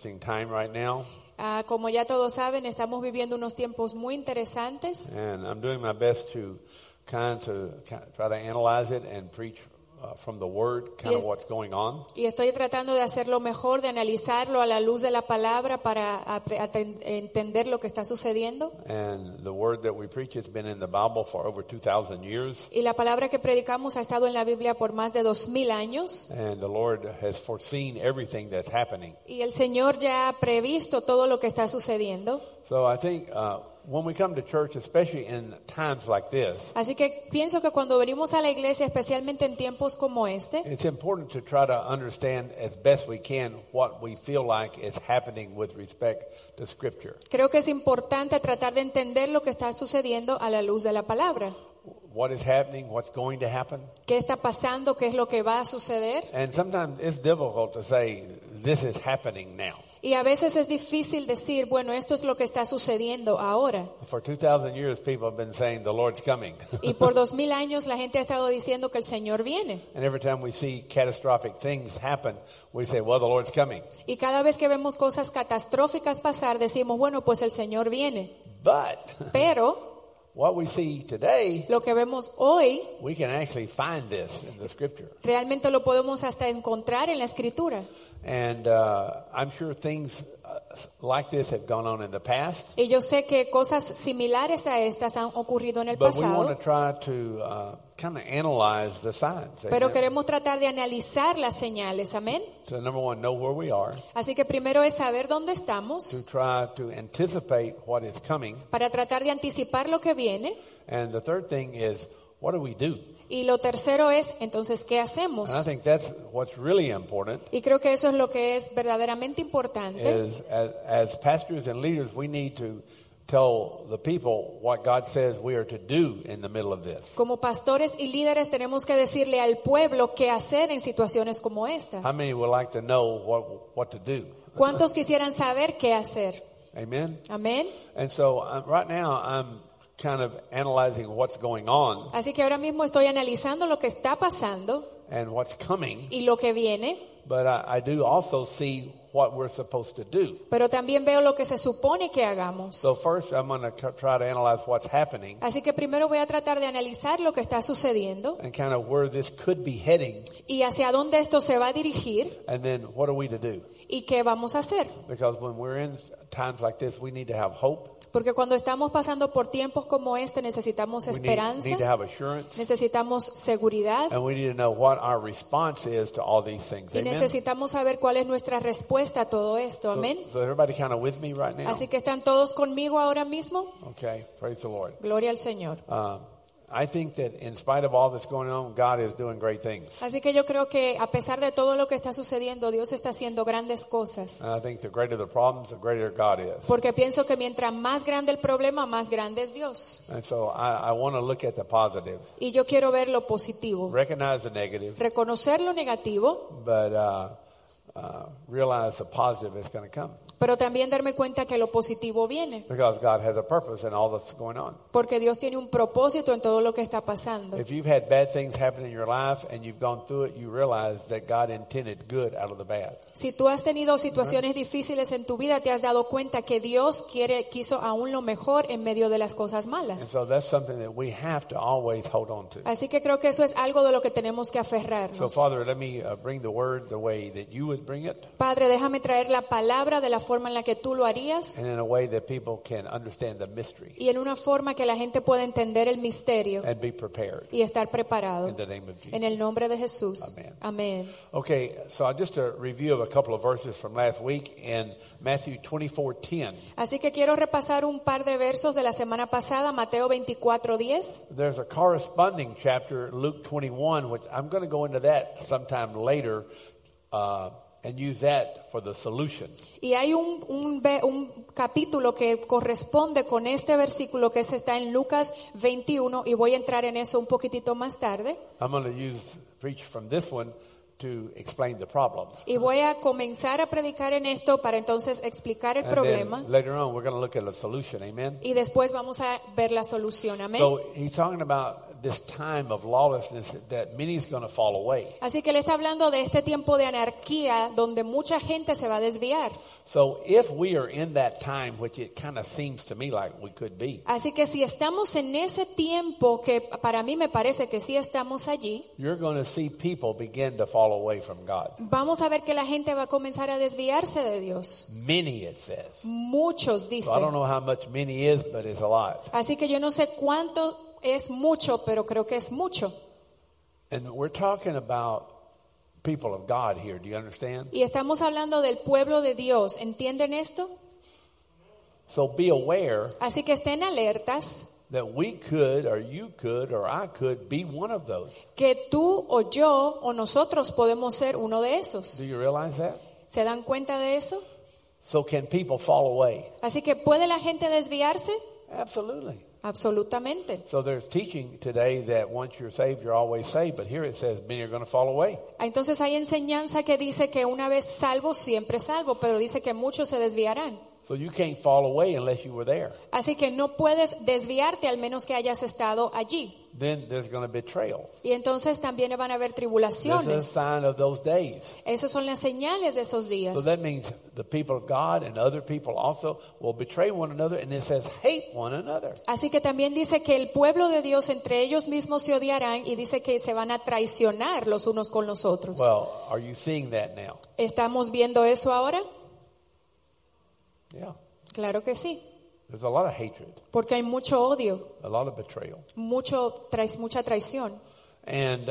interesting time right now. Como ya todos saben, estamos viviendo unos tiempos muy interesantes. And I'm doing my best to try to analyze it and preach from the Word, kind of what's going on. Y estoy tratando de hacerlo mejor, de analizarlo a la luz de la palabra para entender lo que está sucediendo. And the Word that we preach has been in the Bible for over 2,000 years. Y la palabra que predicamos ha estado en la Biblia por más de 2000 años. And the Lord has foreseen everything that's happening. Y el Señor ya ha previsto todo lo que está sucediendo. So I think when we come to church, especially in times like this, Así que pienso que cuando venimos a la iglesia, especialmente en tiempos como este, it's important to try to understand as best we can what we feel like is happening with respect to Scripture. creo que es importante tratar de entender lo que está sucediendo a la luz de la palabra. What is happening, what's going to happen. ¿Qué está pasando? ¿Qué es lo que va a suceder? And sometimes it's difficult to say, this is happening now. Y a veces es difícil decir, bueno, esto es lo que está sucediendo ahora. For 2,000 years, people have been saying the Lord's coming. Y por 2000 años la gente ha estado diciendo que el Señor viene. And every time we see catastrophic things happen, we say, well, the Lord's coming. Y cada vez que vemos cosas catastróficas pasar, decimos, bueno, pues el Señor viene. But Pero what we see today, lo que vemos hoy, we can actually find this in the Scripture. realmente lo podemos hasta encontrar en la Escritura. And I'm sure things like this have gone on in the past. Y yo sé que cosas similares a estas han ocurrido en el But we want to pasado, try to kind of analyze the signs. pero Amen? queremos tratar de analizar las señales, amén. So number one, know where we are. Así que primero es saber dónde estamos To try to anticipate what is coming. para tratar de anticipar lo que viene. And the third thing is, what do we do? Y lo tercero es, entonces, ¿qué And I hacemos? think that's what's really important. Y creo que eso es lo que es verdaderamente importante. Is as pastors and leaders, we need to tell the people what God says we are to do in the middle of this. Como pastores y líderes tenemos que decirle al pueblo qué hacer en situaciones como estas. How many would like to know what to do? ¿Cuántos quisieran saber qué hacer? Amen. Amén. And so right now I'm kind of analyzing what's going on Así que ahora mismo estoy analizando lo que está pasando and what's coming, y lo que viene, but I do also see what we're supposed to do. pero también veo lo que se supone que hagamos. So first I'm going to try to analyze what's happening Así que primero voy a tratar de analizar lo que está sucediendo and kind of where this could be heading, y hacia dónde esto se va a dirigir and then what are we to do? y qué vamos a hacer. Because when we're in times like this, we need to have hope. Porque cuando estamos pasando por tiempos como este necesitamos We esperanza, need to have assurance, necesitamos seguridad and we need to know what our response is to all these things. y Amen. necesitamos saber cuál es nuestra respuesta a todo esto. Amén. So everybody kind of with me right now? Así que están todos conmigo ahora mismo. Okay, praise the Lord. Gloria al Señor. I think that in spite of all that's going on, God is doing great things. Así que yo creo que a pesar de todo lo que está sucediendo, Dios está haciendo grandes cosas. And I think the greater the problems, the greater God is. Porque pienso que mientras más grande el problema, más grande es Dios. And so I want to look at the positive, Y yo quiero ver lo positivo, recognize the negative, reconocer lo negativo, but realize the positive is going to come. pero también darme cuenta que lo positivo viene. Because God has a purpose in all that's going on. Porque Dios tiene un propósito en todo lo que está pasando. If you've had bad things happen in your life and you've gone through it, you realize that God intended good out of the bad. Si tú has tenido situaciones difíciles en tu vida, te has dado cuenta que Dios quiso aún lo mejor en medio de las cosas And malas. so that's something that we have to always hold on to. Así que creo que eso es algo de lo que tenemos que So aferrarnos. Father, let me bring the word the way that you would bring it Padre, déjame traer la palabra de la forma en la que tú lo harías and in a way that people can understand the mystery y en una forma que la gente pueda entender el misterio and be prepared. y estar preparado. In the name of Jesus. En el nombre de Jesús. Amén. Amén. Okay, so just a review of a couple of verses from last week in Matthew 24:10. Así que quiero repasar un par de versos de la semana pasada, Mateo 24:10. There's a corresponding chapter, Luke 21, which I'm going to go into that sometime later and use that for the solution. Y hay un capítulo que corresponde con este versículo que está en Lucas 21 y voy a entrar en eso un poquitito más tarde. I'm going to preach from this one to explain the problem. Y voy a comenzar a predicar en esto para entonces explicar el And problema. then later on, we're going to look at the solution. Amen. Y después vamos a ver la solución. Amén. So he's talking about this time of lawlessness that many is going to fall away. Así que él está hablando de este tiempo de anarquía donde mucha gente se va a desviar. So if we are in that time, which it kind of seems to me like we could be, Así que si estamos en ese tiempo, que para mí me parece que sí estamos allí, you're going to see people begin to fall away from God. vamos a ver que la gente va a comenzar a desviarse de Dios. Many, it says. Muchos So I don't dicen. know how much many is, but it's a lot. Así que yo no sé cuánto es mucho, pero creo que es mucho. And we're talking about people of God here. Do you understand? Y estamos hablando del pueblo de Dios. ¿Entienden esto? So be aware Así que estén alertas that we could, or you could, or I could be one of those. que tú o yo o nosotros podemos ser uno de esos. Do you realize that? ¿Se dan cuenta de eso? So can people fall away? Así que ¿puede la gente desviarse? Absolutely. Absolutamente. So there's teaching today that once you're saved, you're always saved. But here it says many are going to fall away. Entonces hay enseñanza que dice que una vez salvo, siempre salvo, pero dice que muchos se desviarán. So you can't fall away unless you were there. Así que no puedes desviarte al menos que hayas estado allí. Then there's going to be betrayal. Y entonces también van a haber This is a tribulaciones. sign of those days. Esas son las señales de esos días. So that means the people of God and other people also will betray one another. And it says hate one another. Así que también dice que el pueblo de Dios entre ellos mismos se odiarán y dice que se van a traicionar los unos con los otros. Well, are you seeing that now? ¿Estamos viendo eso ahora? Yeah. Claro que sí, There's a lot of hatred, porque hay mucho odio, a lot of betrayal. mucha traición. And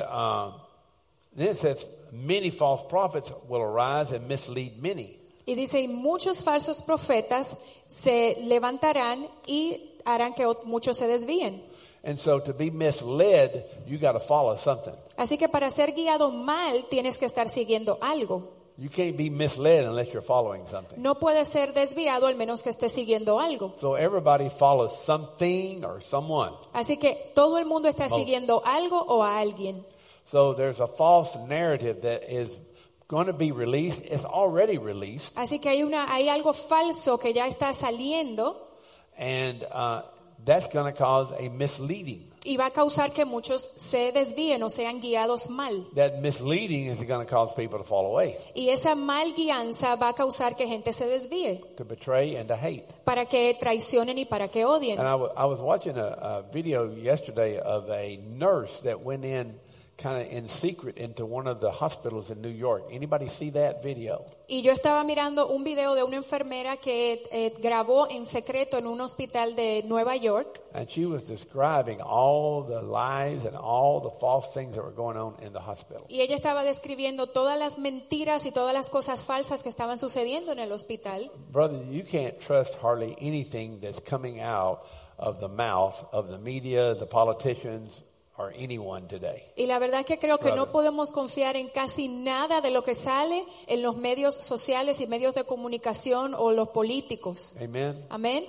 then it says many false prophets will arise and mislead many. Y dice, y muchos falsos profetas se levantarán y harán que muchos se desvíen. And so to be misled, you got to follow something. Así que para ser guiado mal tienes que estar siguiendo algo. You can't be misled unless you're following something. No puedes ser desviado al menos que estés siguiendo algo. So everybody follows something or someone. Así que todo el mundo está siguiendo algo o a alguien. So there's a false narrative that is going to be released. It's already released. Así que hay algo falso que ya está saliendo And that's going to cause a misleading. y va a causar que muchos se desvíen o sean guiados mal. That misleading is going to cause people to fall away, Y esa mal guianza va a causar que gente se desvíe, to betray and to hate. para que traicionen y para que odien. And I was watching a video yesterday of a nurse that went in kind of in secret into one of the hospitals in New York. Anybody see that video? Y yo estaba mirando un video de una enfermera que grabó en secreto en un hospital de Nueva York. And she was describing all the lies and all the false things that were going on in the hospital. Y ella estaba describiendo todas las mentiras y todas las cosas falsas que estaban sucediendo en el hospital. Brother, you can't trust hardly anything that's coming out of the mouth of the media, the politicians, or anyone today. Y la verdad es que creo que Brother. no podemos confiar en casi nada de lo que sale en los medios sociales y medios de comunicación o los políticos. Amen? Amén.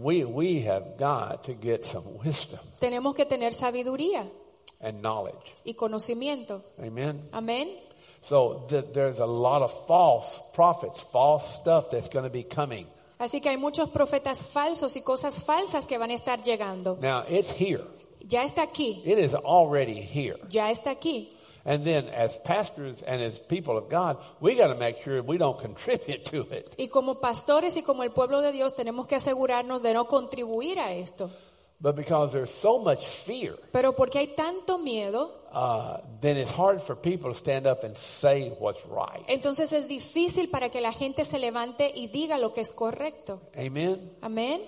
We have got to get some wisdom Tenemos que tener sabiduría and knowledge. y conocimiento. Amen? Amén. So there's a lot of false prophets, false stuff that's going to be coming. Así que hay muchos profetas falsos y cosas falsas que van a estar llegando. Now, it's here. Ya está aquí. It is already here. Ya está aquí. And then as pastors and as people of God, we got to make sure we don't contribute to it. Y como pastores y como el pueblo de Dios tenemos que asegurarnos de no contribuir a esto. But because there's so much fear, Pero porque hay tanto miedo, then it's hard for people to stand up and say what's right. entonces es difícil para que la gente se levante y diga lo que es correcto. Amen? Amén.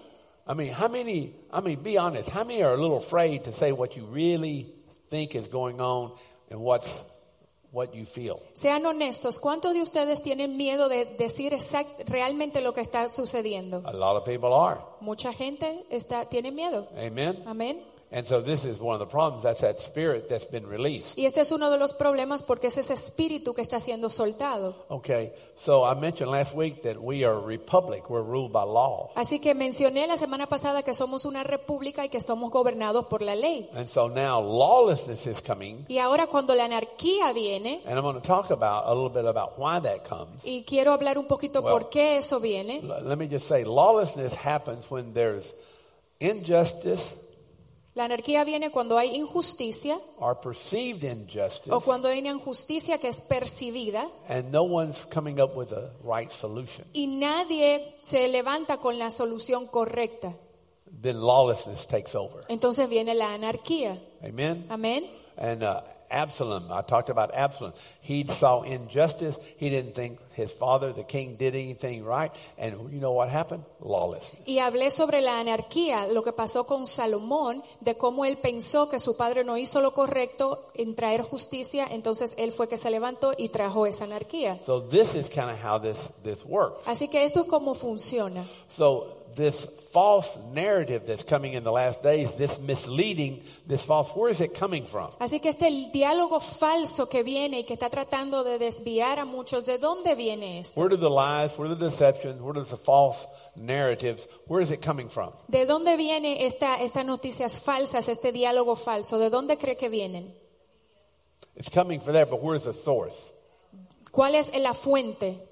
Be honest, how many are a little afraid to say what you really think is going on and what you feel? Sean honestos, ¿cuántos de ustedes tienen miedo de decir realmente lo que está sucediendo? A lot of people are. Mucha gente tiene miedo. Amen? Amén. And so this is one of the problems. That's that spirit that's been released. Y este es uno de los problemas porque es ese espíritu que está siendo soltado. Okay, so I mentioned last week that we are a republic. We're ruled by law. Así que mencioné la semana pasada que somos una república y que estamos gobernados por la ley. And so now lawlessness is coming. Y ahora cuando la anarquía viene, And I'm going to talk about a little bit about why that comes. y quiero hablar un poquito por qué eso viene. Let me just say, lawlessness happens when there's injustice La anarquía viene cuando hay injusticia or perceived injustice, o cuando hay una injusticia que es percibida and no one's coming up with a right solution. y nadie se levanta con la solución correcta. Then lawlessness takes over. Entonces viene la anarquía. Amen? Amén. And Absalom, I talked about Absalom. He saw injustice. He didn't think his father, the king, did anything right. And you know what happened? Lawlessness. Y hablé sobre la anarquía, lo que pasó con Salomón, de cómo él pensó que su padre no hizo lo correcto en traer justicia, entonces él fue que se levantó y trajo esa anarquía. So this is kind of how this works. Así que esto es cómo funciona. So this false narrative that's coming in the last days, this misleading, this false, where is it coming from? Así que este diálogo falso que viene y que está tratando de desviar a muchos, ¿de dónde viene esto? Where do the lies, where do the deceptions, where does the false narratives, where is it coming from? ¿De dónde viene estas noticias falsas, este diálogo falso? ¿De dónde cree que vienen? It's coming from there, but where's the source? ¿Cuál es la fuente?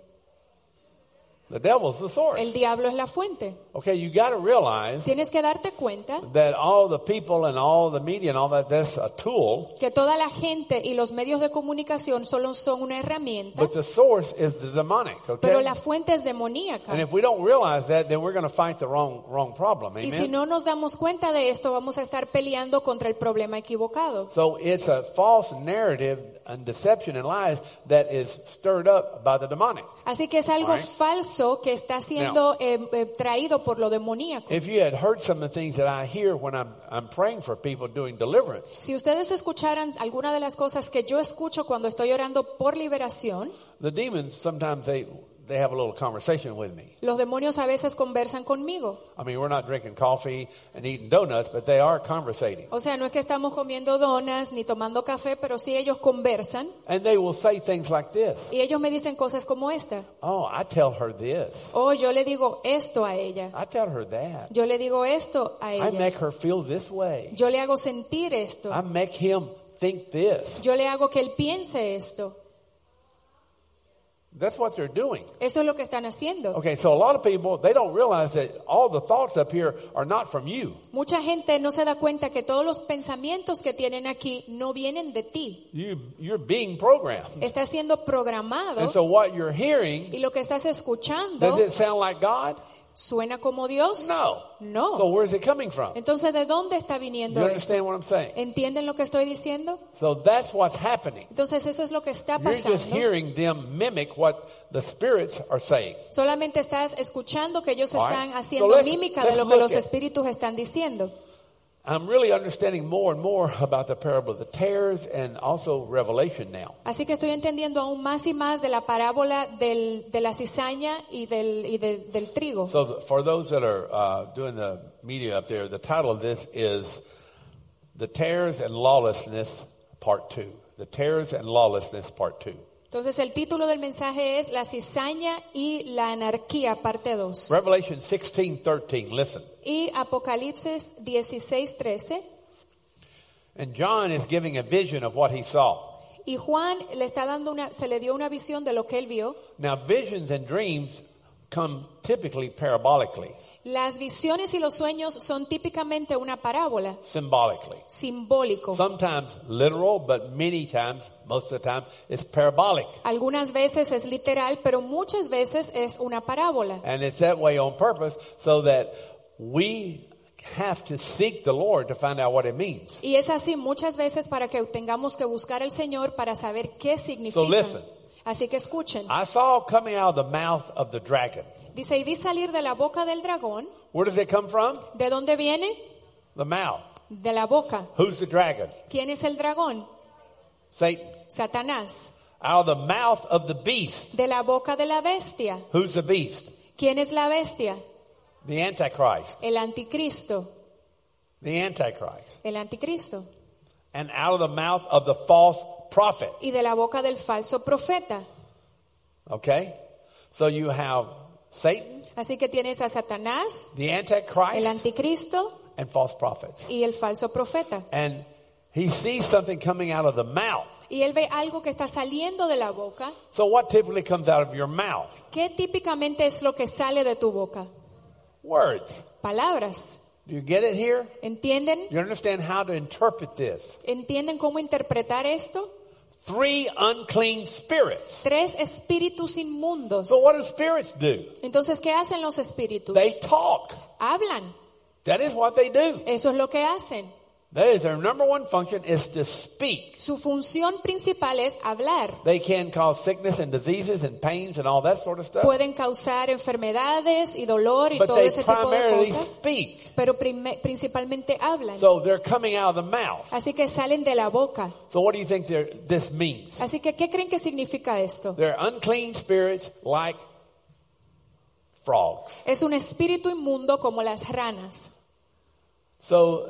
The devil's the source. El diablo es la fuente. Okay, you got to realize Tienes que darte cuenta that all the people and all the media and all that, that's a tool, que toda la gente y los medios de comunicación solo son una herramienta, but the source is the demonic, pero okay? la fuente es demoníaca. And if we don't realize that, then we're going to fight the wrong problem, Y si amen? no nos damos cuenta de esto, vamos a estar peleando contra el problema equivocado. So it's a false narrative and deception and lies that is stirred up by the demonic. Así que es algo Right. falso que está siendo traído por lo demoníaco. If you had heard some of the things that I hear when I'm praying for people doing deliverance, Si ustedes escucharan alguna de las cosas que yo escucho cuando estoy orando por liberación, the demons sometimes they have a little conversation with me. los demonios a veces conversan conmigo. I mean, we're not drinking coffee and eating donuts, but they are conversating. O sea, no es que estamos comiendo donas ni tomando café, pero sí ellos conversan And they will say things like this. y ellos me dicen cosas como esta. Oh, I tell her this. O yo le digo esto a ella. I tell her that. Yo le digo esto a I ella. make her feel this way. Yo le hago sentir esto. I make him think this. Yo le hago que él piense esto. That's what they're doing. Eso es lo que están haciendo. Okay, so a lot of people, they don't realize that all the thoughts up here are not from you. Mucha gente no se da cuenta que todos los pensamientos que tienen aquí no vienen de ti. You're being programmed. Está siendo programado And so what you're hearing, y lo que estás does escuchando it sound like God? suena como Dios. No. No. So where's it coming from? Entonces, ¿de dónde está You viniendo eso? understand what I'm saying? ¿Entienden lo que estoy diciendo? So that's what's happening. Entonces, eso es lo que está You're just pasando. hearing them mimic what the spirits are saying. Solamente estás escuchando que ellos All right. están haciendo So let's- mímica de let's lo que look los at- espíritus están diciendo. I'm really understanding more and more about the parable of the tares and also Revelation now. Así que estoy entendiendo aún más y más de la parábola de la cizaña y del trigo. So for those that are doing the media up there, the title of this is The Tares and Lawlessness Part 2. The Tares and Lawlessness Part 2. Entonces el título del mensaje es La cizaña y la anarquía, parte 2. Revelation 16:13. Listen. Y Apocalipsis 16:13. And John is giving a vision of what he saw. Y Juan se le dio una visión de lo que él vio. Now, visions and dreams come typically parabolically, Las visiones y los sueños son típicamente una parábola, symbolically. simbólico. Sometimes literal, but many times, most of the time, it's parabolic. Algunas veces es literal, pero muchas veces es una parábola. And it's that way on purpose so that we have to seek the Lord to find out what it means. Y es así muchas veces para que tengamos que buscar al Señor para saber qué significa. So listen. Así que escuchen. I saw coming out of the mouth of the dragon. Dice, y vi salir de la boca del dragón. Where does it come from? ¿De dónde viene? The mouth. De la boca. Who's the dragon? ¿Quién es el dragón? Satan. Satanás. Out of the mouth of the beast. De la boca de la bestia. Who's the beast? ¿Quién es la bestia? The Antichrist. El anticristo. the Antichrist. el anticristo, And out of the mouth of the false prophet. y de la boca del falso profeta. Okay? So you have Satan, Así que tienes a Satanás, the el Antichrist, anticristo and false prophets. y el falso profeta. And he sees something coming out of the mouth. Y él ve algo que está saliendo de la boca. So what typically comes out of your mouth? ¿Qué típicamente es lo que sale de tu boca? Words. Palabras. Do you get it here? ¿Entienden? You understand how to interpret this? ¿Entienden cómo interpretar esto? 3 unclean spirits. 3 espíritus inmundos. So what do spirits do? Entonces, ¿qué hacen los espíritus? They talk. Hablan. That is what they do. Eso es lo que hacen. That is their number one function is to speak. Su función principal es hablar. They can cause sickness and diseases and pains and all that sort of stuff. Pueden causar enfermedades y dolor y But todo they ese tipo de primarily cosas, speak. pero principalmente hablan. So they're coming out of the mouth. Así que salen de la boca. So what do you think this means? Así que, ¿qué creen que significa esto? They're unclean spirits like frogs. Es un espíritu inmundo como las ranas. So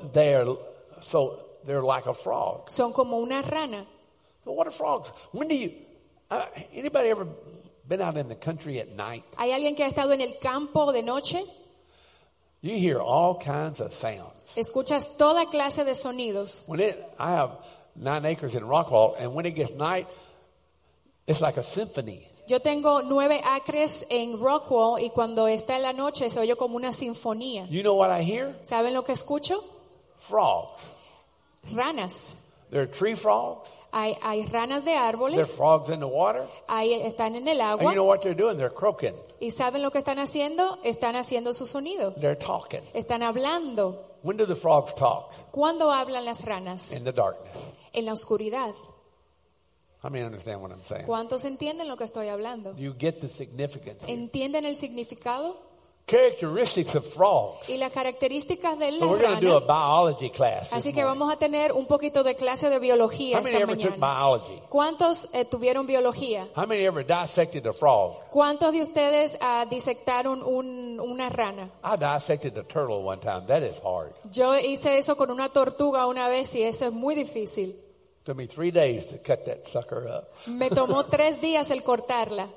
they're like a frog. Son como una rana. So what are frogs? When do you anybody ever been out in the country at night? ¿Hay alguien que ha estado en el campo de noche? You hear all kinds of sounds. Escuchas toda clase de sonidos. I have 9 acres in Rockwall, and when it gets night, it's like a symphony. Yo tengo 9 acres en Rockwall y cuando está en la noche se oye como una sinfonía. You know what I hear? ¿Saben lo que escucho? Frogs. Ranas. There are tree frogs. Hay ranas de There are árboles. frogs in the water. Están en el And you know agua. what they're doing? They're croaking. ¿Y saben lo que están haciendo? Están haciendo su sonido. They're talking. Están hablando. When do the frogs talk? ¿Cuándo hablan las ranas? In the darkness. En la oscuridad. How many understand what I'm saying? ¿Cuántos entienden lo que estoy hablando? You get the significance here. ¿Entienden el significado? Characteristics of frogs. Y las características de la So we're going to do a rana. biology class. Así This que morning. vamos a tener un poquito de clase de biología How many esta ever took mañana. biology? ¿Cuántos tuvieron biología? How many ever dissected a frog? ¿Cuántos de ustedes disectaron una rana? I dissected a turtle one time. That is hard. Yo hice eso con una tortuga una vez y eso es muy difícil. Took me 3 days to cut that sucker up. Me tomó 3 días el cortarla.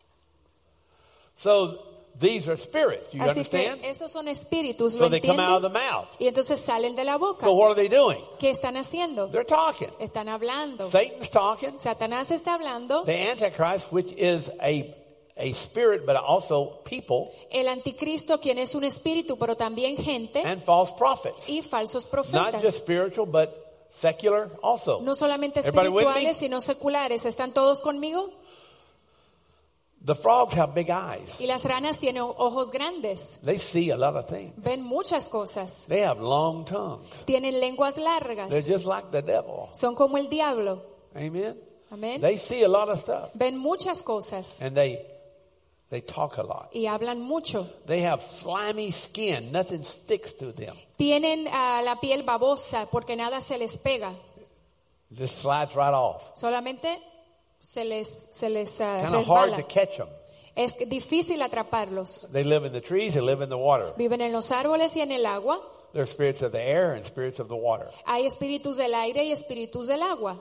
So these are spirits. Do you Así que understand? estos son espíritus, So ¿lo they come out of the entienden? mouth. Y entonces salen de la boca. So what are they doing? ¿Qué están haciendo? They're talking. Están hablando. Satan's talking. Satanás está hablando. The Antichrist, which is a spirit, but also people, El anticristo, quien es un espíritu, pero también gente, and false prophets. y falsos Not profetas. just spiritual, but secular also. No solamente Everybody with me? espirituales, sino seculares. ¿Están todos conmigo? The frogs have big eyes. Y las ranas tienen ojos grandes. They see a lot of things. Ven muchas cosas. They have long tongues. Tienen lenguas largas. They're just like the devil. Son como el diablo. Amen. Amén. They see a lot of stuff, Ven muchas cosas and they talk a lot. y hablan mucho. They have slimy skin. Nothing sticks to them. Tienen la piel babosa porque nada se les pega. Just slides right off. Solamente se les Kind of hard resbala. to catch them. Es difícil atraparlos. They live in the trees. They live in the water. Viven en los árboles y en el agua. They're spirits of the air and spirits of the water. Hay espíritus del aire y espíritus del agua.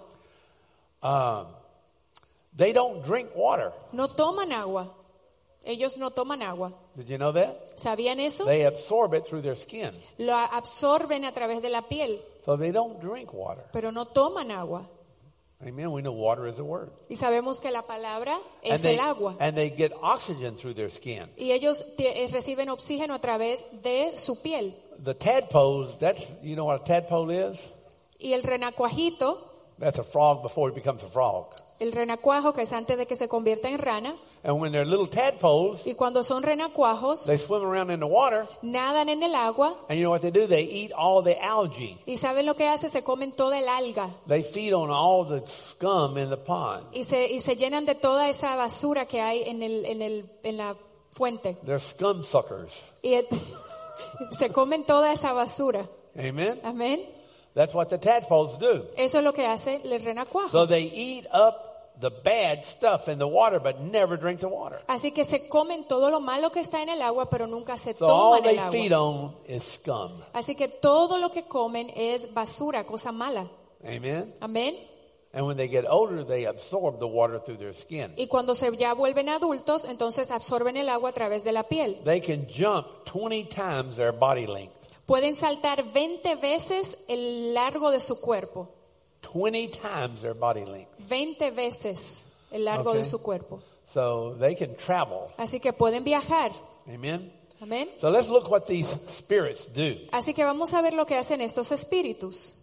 They don't drink water. No toman agua. Ellos no toman agua. Did you know that? ¿Sabían eso? They absorb it through their skin. Lo absorben a través de la piel, So they don't drink water. pero no toman agua. Amen. We know water is a word. Y sabemos que la palabra es they, el agua. and they get oxygen through their skin. Y ellos reciben oxígeno a través de su piel. The tadpoles, you know what a tadpole is? Y el renacuajito, That's a frog before he becomes a frog. el renacuajo que es antes de que se convierta en rana, And when they're little tadpoles, y cuando son renacuajos, they swim around in the water. nadan en el agua. And you know what they do? They eat all the algae. ¿Y saben lo que hace? Se comen toda el alga. They feed on all the scum in the pond. Y se llenan de toda esa basura que hay en la fuente. They're scum suckers. Y se comen toda esa basura. Amen? Amén. That's what the tadpoles do. Eso es lo que hace el renacuajo. So they eat up the bad stuff in the water, but never drink the water. Así que se comen todo lo malo que está en el agua, pero nunca se So all toman they el feed agua. on is scum. Así que todo lo que comen es basura, cosa mala. Amen? Amén. And when they get older, they absorb the water through their skin. Y cuando se ya vuelven adultos, entonces absorben el agua a través de la piel. They can jump 20 times their body length. Pueden saltar 20 veces el largo de su cuerpo. 20 times their body length. 20 veces el largo Okay. de su cuerpo. So they can travel. Así que pueden viajar. Amen? Amén. So let's look what these spirits do. Así que vamos a ver lo que hacen estos espíritus.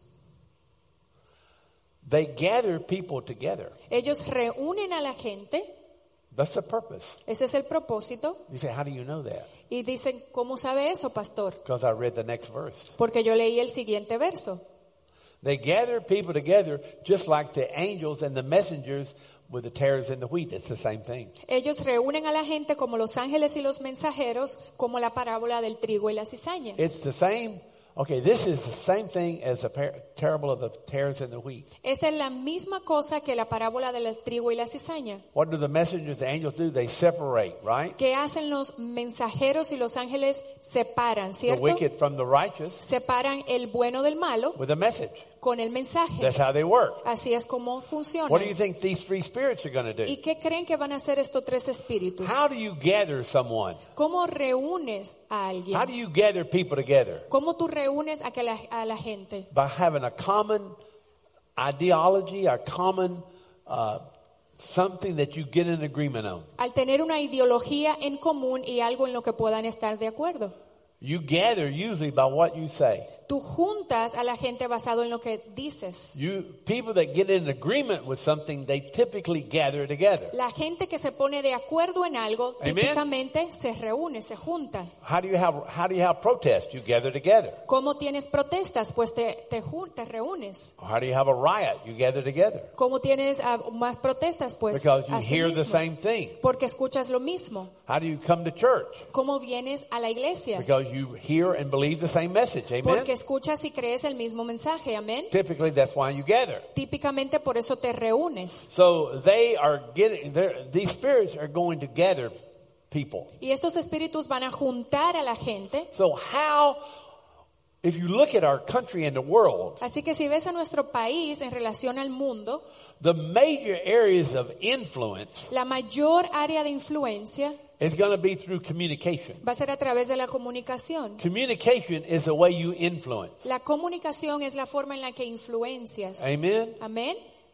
They gather people together. Ellos reúnen a la gente. That's the purpose. Ese es el propósito. You say, how do you know that? Y dicen, ¿cómo sabe eso, pastor? Because I read the next verse. Porque yo leí el siguiente verso. They gather people together just like the angels and the messengers with the tares and the wheat. It's the same thing. Ellos reúnen a la gente como los ángeles y los mensajeros, como la parábola del trigo y la cizaña. It's the same. Okay, this is the same thing as the parable of the tares and the wheat. Esta es la misma cosa que la parábola del trigo y la cizaña. What do the messengers, the angels do? They separate, right? ¿Qué hacen los mensajeros y los ángeles? Separan, The ¿cierto? wicked from the righteous Separan el bueno del malo with a message. con el mensaje. That's how they work. Así es como funciona. What do you think these three spirits are going to ¿Y do? qué creen que van a hacer estos tres espíritus? How do you gather someone? ¿Cómo reúnes a alguien? How do you gather people together? ¿Cómo tú reúnes a la gente? By having a common ideology, a common something that you get an agreement on. Al tener una ideología en común y algo en lo que puedan estar de acuerdo. You gather usually by what you say. Tú juntas a la gente basado en lo que dices. People that get in agreement with something, they typically gather together. La gente que se pone de acuerdo en algo, Amen. típicamente se reúne, se junta. How do you have protest? You gather together. ¿Cómo tienes protestas? Pues te reúnes. How do you have a riot? You gather together. ¿Cómo tienes más protestas? Pues Because you así hear the mismo. same thing. Porque escuchas lo mismo. How do you come to church? ¿Cómo vienes a la iglesia? Because you hear and believe the same message. Amen? Porque escuchas y crees el mismo mensaje. Amén. Typically, that's why you gather. Típicamente por eso te reúnes. So these spirits are going to gather people. Y estos espíritus van a juntar a la gente. So if you look at our country and the world, Así que si ves a nuestro país en relación al mundo, the major areas of influence la mayor área de influencia is going to be through communication. va a ser a través de la comunicación. Communication is the way you influence. La comunicación es la forma en la que influencias. Amen? Amén.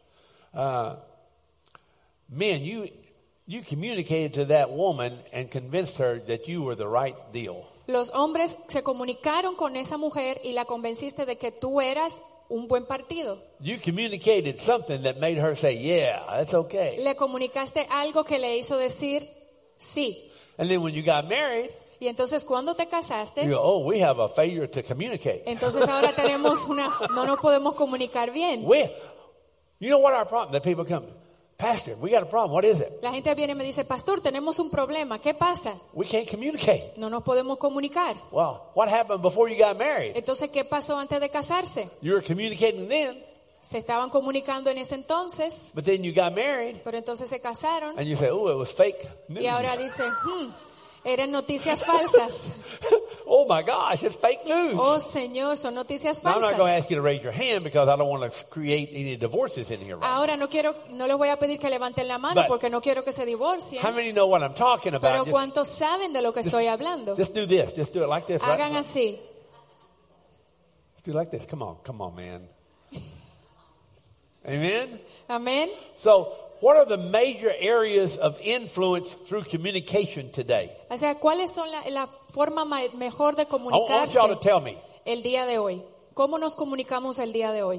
Men, you communicated to that woman and convinced her that you were the right deal. Los hombres se comunicaron con esa mujer y la convenciste de que tú eras un buen partido. You communicated something that made her say, yeah, that's okay. Le comunicaste algo que le hizo decir sí. And then when you got married, Y entonces cuando te casaste, you go, oh, we have a failure to communicate. entonces ahora tenemos no nos podemos comunicar bien. You know what our problem? That people come, Pastor, we got a problem. What is it? La gente viene y me dice, pastor, tenemos un problema. ¿Qué pasa? We can't communicate. No nos podemos comunicar. Well, what happened before you got married? Entonces, ¿qué pasó antes de casarse? You were communicating then, Se estaban comunicando en ese entonces, but then you got married, pero entonces se casaron and you say, oh, it was fake news. y ahora dicen, eran noticias falsas. Oh, my gosh, it's fake news. Oh, Señor, son noticias Now, I'm not going to falsas. ask you to raise your hand because I don't want to create any divorces in here. Right? Ahora no les voy a pedir que levanten la mano But- porque no quiero que se divorcien. How many know what I'm talking Pero about? ¿cuántos saben de lo que estoy hablando? Just do this. Just do it like this. Right? Hagan así. Do it like this. Come on, man. Amen? Amén. So, what are the major areas of influence through communication today? O sea, ¿cuáles son la forma mejor de I want comunicarse y'all to tell me. el día de hoy? ¿Cómo nos comunicamos el día de hoy?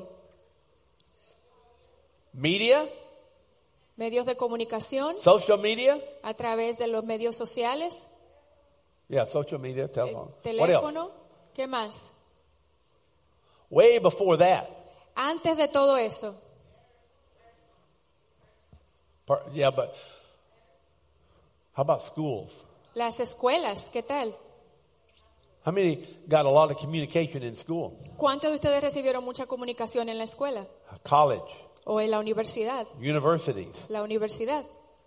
Media, Medios de comunicación, social media. a través de los medios sociales, Yeah, social media, telephone. What else? teléfono, ¿qué más? Way before that. Antes de todo eso, Yeah, but how about schools? las escuelas, ¿qué tal? How many got a lot of communication in school? ¿Cuántos de ustedes recibieron mucha comunicación en la escuela? College. o en la universidad, universities, la universidad,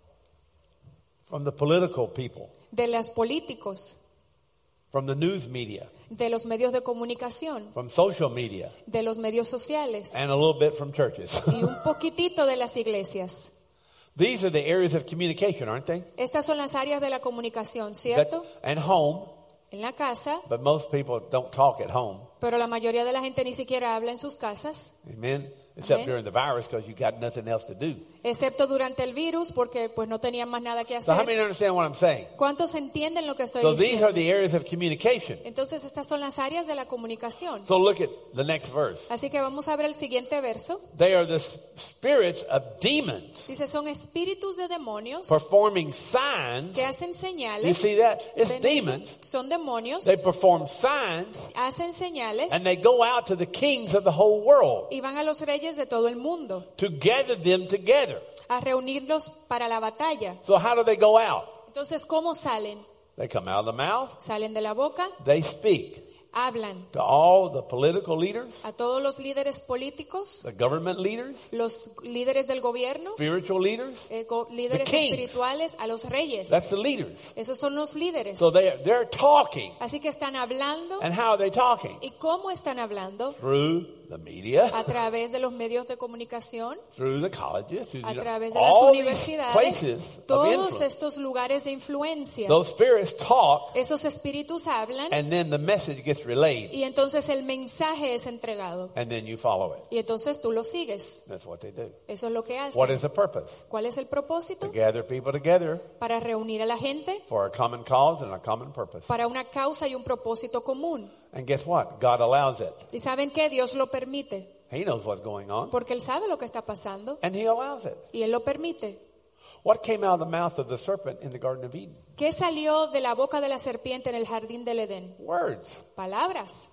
from the political people, de los políticos, from the news media, de los medios de comunicación, from social media, de los medios sociales and a little bit from churches. y un poquitito de las iglesias. These are the areas of communication, aren't they? Estas son las áreas de la comunicación, ¿cierto? And home, En la casa, but most people don't talk at home. pero la mayoría de la gente ni siquiera habla en sus casas, Amen. Except Amen. during the virus because you got nothing else to do. excepto durante el virus porque pues no tenían más nada que So how many hacer. understand what I'm saying? ¿Cuántos entienden lo que estoy So these are diciendo? the areas of communication. Entonces estas son las áreas de la comunicación. So look at the next verse. Así que vamos a ver el siguiente verso. They are the spirits of demons Dice, son espíritus de demonios performing signs. que hacen You señales. see that? It's ¿Ven eso? demons. Son demonios, They perform signs hacen señales and they go out to the kings of the whole world y van a los reyes de todo el mundo to gather them together. a reunirlos para la batalla. So how do they go out? Entonces, ¿cómo salen? They come out of the mouth. Salen de la boca, They speak hablan to all the political leaders, a todos los líderes políticos, the government leaders, los líderes del gobierno, spiritual leaders. líderes The kings. espirituales, a los reyes. That's the leaders. Esos son los líderes. So they're talking. Así que están hablando. And how are they talking? ¿Y cómo están hablando? Through the media, A través de los medios de comunicación, through the colleges, through a the, través de las all these universidades, places of todos influence. estos lugares de influencia. Those spirits talk, Esos espíritus hablan and then the message gets relayed, y entonces el mensaje es entregado. and then you follow it. Y entonces tú lo sigues. That's what they do. Eso es lo que What hacen. is the purpose? ¿Cuál es el propósito? To gather people together Para reunir a la gente for a common cause and a common purpose. para una causa y un propósito común. And guess what? God allows it. ¿Y saben qué? Dios lo permite. He knows what's going on, Porque Él sabe lo que está pasando and He allows it. y Él lo permite. What came out of the mouth of the serpent in the Garden of Eden? ¿Qué salió de la boca de la serpiente en el jardín del Edén? Words. Palabras.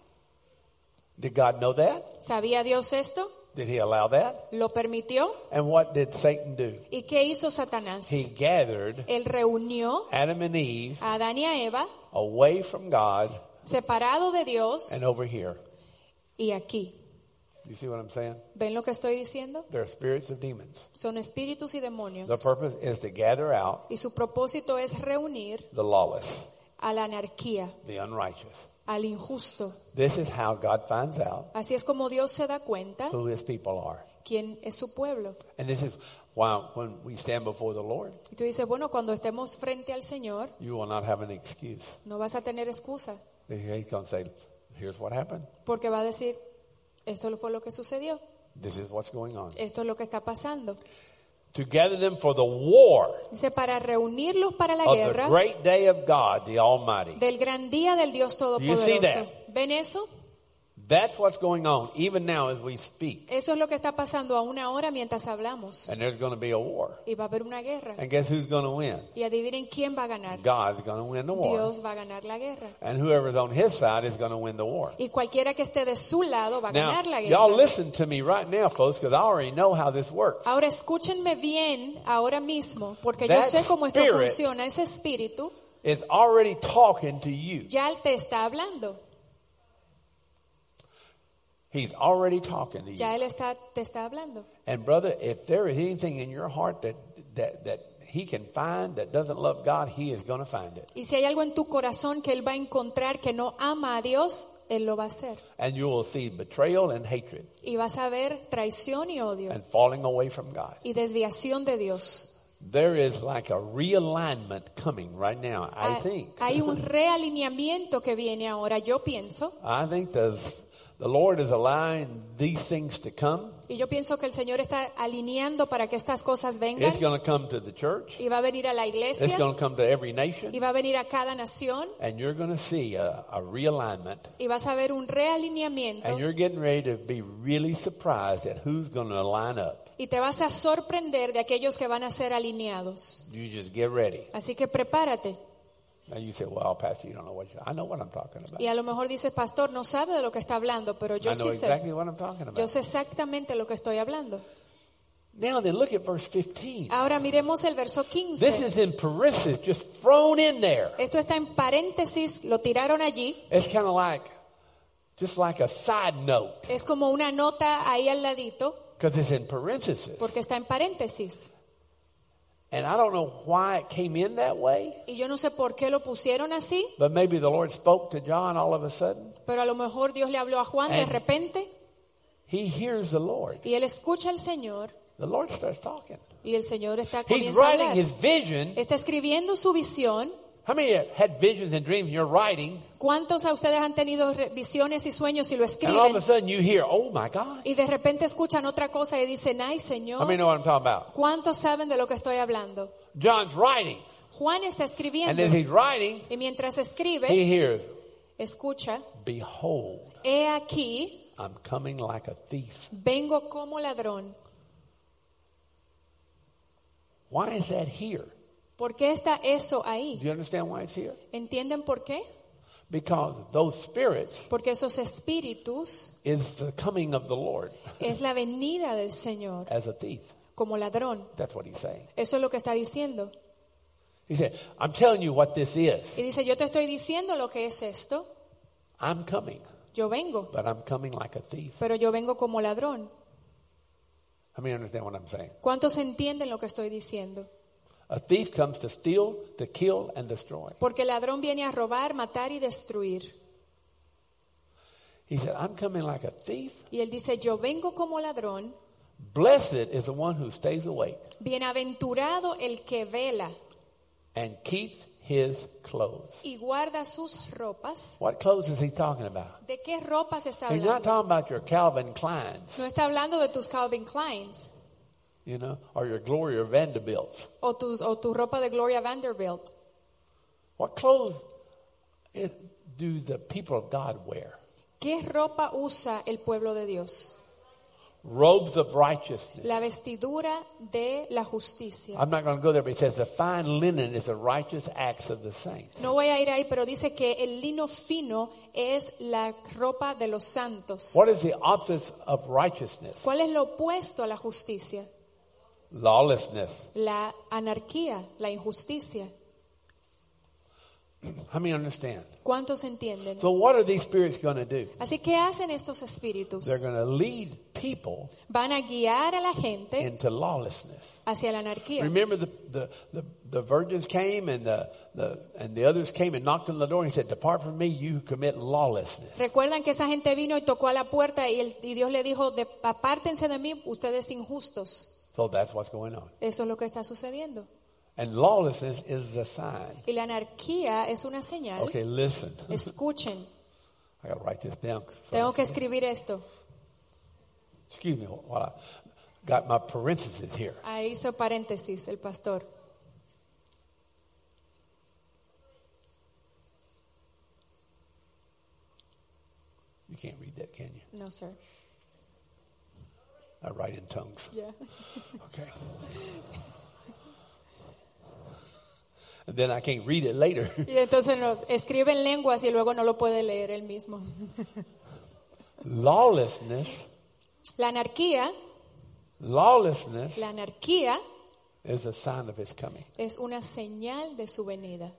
Did God know that? ¿Sabía Dios esto? Did He allow that? ¿Lo permitió? And what did Satan do? ¿Y qué hizo Satanás? He gathered Él reunió Adam and Eve a Adán y a Eva, away from God separado de Dios, and over here. y aquí. You see what I'm saying? ¿Ven lo que estoy diciendo? They're spirits of demons. Son espíritus y demonios. The purpose is to gather out Y su propósito es reunir the lawless, a la anarquía, the unrighteous. al injusto. This is how God finds out Así es como Dios se da cuenta who His people are. quién es su pueblo. And this is why when we stand before the Lord, Y tú dices, bueno, cuando estemos frente al Señor, you will not have an excuse. no vas a tener excusa, He's going to say, here's what happened. porque va a decir, esto fue lo que sucedió, This is what's going on. esto es lo que está pasando. To gather them for the war Dice, para reunirlos para la of the guerra great day of God, the Almighty. del gran día del Dios see Todopoderoso. that? ¿Ven eso? That's what's going on, even now as we speak. Eso es lo que está pasando aún ahora mientras hablamos. And there's going to be a war. Y va a haber una guerra. And guess who's going to win? Y adivinen quién va a ganar. God's going to win the war. Dios va a ganar la guerra. And whoever's on His side is going to win the war. Y cualquiera que esté de su lado va a Now, ganar la y'all guerra. listen to me right now, folks, because I already know how this works. Ahora escúchenme bien ahora mismo, porque yo That sé cómo esto spirit funciona. Ese espíritu It's already talking to you. ya te está hablando. He's already talking to Ya you. Él te está hablando. And brother, if there is anything in your heart that He can find that doesn't love God, He is going to find it. Y si hay algo en tu corazón que Él va a encontrar que no ama a Dios, Él lo va a hacer. And you will see betrayal and hatred Y vas a ver traición y odio and falling away from God. y desviación de Dios. There is like a realignment coming right now, I think. Hay un realineamiento que viene ahora, yo pienso. I think the Lord is allowing these things to come. Y yo pienso que el Señor está alineando para que estas cosas vengan. It's going to come to the church. Y va a venir a la It's iglesia. going to come to every nation. Y va a venir a cada nación. And you're going to see a realignment. Y vas a ver un realineamiento. And you're getting ready to be really surprised at who's going to line up. Y te vas a sorprender de aquellos que van a ser alineados. You just get ready. Así que prepárate. And you say, well, Pastor, you don't know I know what I'm talking about. Y a lo mejor dices, pastor, no sabe de lo que está hablando, pero yo I know sí sé. exactly what I'm talking about. Yo sé exactamente lo que estoy hablando. Now then, look at verse 15. Ahora miremos el verso This 15. is in parentheses, just thrown in there. Esto está en paréntesis, lo tiraron allí. It's kind of like, just like a side note. Es como una nota ahí al ladito. Because it's in parentheses. porque está en paréntesis. And I don't know why it came in that way. Y yo no sé por qué lo pusieron así, But maybe the Lord spoke to John all of a sudden. pero a lo mejor Dios le habló a Juan de And- repente He hears the Lord. y él escucha al Señor The Lord starts talking. y el Señor He's comienza a writing hablar. his vision. Está escribiendo su visión. How many had visions and dreams you're writing? ¿Cuántos de ustedes han tenido visiones y sueños y lo And all of a escriben? sudden you hear, oh my God. Y de repente escuchan otra cosa y dicen, ay How Señor, many know what I'm talking about? ¿cuántos saben de lo que estoy hablando? John's writing. Juan está And escribiendo as he's writing, y mientras he escribe, hears, escucha, behold, he aquí, I'm coming like a thief. vengo como ladrón. Why is that here? ¿Por qué está eso Do ahí? you understand why it's here? ¿Entienden por qué? Because those spirits Porque esos espíritus is the coming of the Lord es la venida del Señor as a thief. como ladrón. That's what he's saying. Eso es lo que está diciendo. He said, I'm telling you what this is. Y dice, yo te estoy diciendo lo que es esto. I'm coming, Yo vengo, but I'm coming like a thief. pero yo vengo como ladrón. How many understand what I'm saying? ¿Cuántos entienden lo que estoy diciendo? A thief comes to steal, to kill, and destroy. Porque el ladrón viene a robar, matar y destruir. He said, I'm coming like a thief. Y él dice, yo vengo como ladrón. Blessed is the one who stays awake Bienaventurado el que vela and keeps his clothes. y guarda sus ropas. What clothes is he talking about? ¿De qué ropas está He's not hablando? talking about your Calvin Kleins, No está hablando de tus Calvin Kleins you know, or your Gloria Vanderbilts. o tu ropa de Gloria Vanderbilt. What clothes do the people of God wear? ¿Qué ropa usa el pueblo de Dios? Robes of righteousness. La vestidura de la justicia. I'm not going to go there, but it says the fine linen is the righteous acts of the saints. No voy a ir ahí, pero dice que el lino fino es la ropa de los santos. What is the opposite of righteousness? ¿Cuál es lo opuesto a la justicia? Lawlessness. La anarquía, la injusticia. How many understand? ¿Cuántos entienden? So what are these spirits going to do? Así que hacen estos espíritus. They're going to lead people Van a guiar a la gente into lawlessness. hacia la anarquía. Remember the virgins came and the others came and knocked on the door and he said, depart from me, you who commit lawlessness. Recuerdan que esa gente vino y tocó a la puerta y Dios le dijo, apártense de mí, ustedes injustos. So that's what's going on. Eso es lo que está sucediendo. And lawlessness is the sign. Y la anarquía es una señal. Okay, listen. Escuchen. I got to write this down. Tengo que escribir esto. Excuse me while I got my parentheses here. Ahí hizo paréntesis el pastor. You can't read that, can you? No, sir. I write in tongues. Yeah. Okay. And then I can't read it later. Y entonces escribe en lenguas y luego no lo puede leer él mismo. Lawlessness La anarquía is a sign of his coming. es una señal de su venida.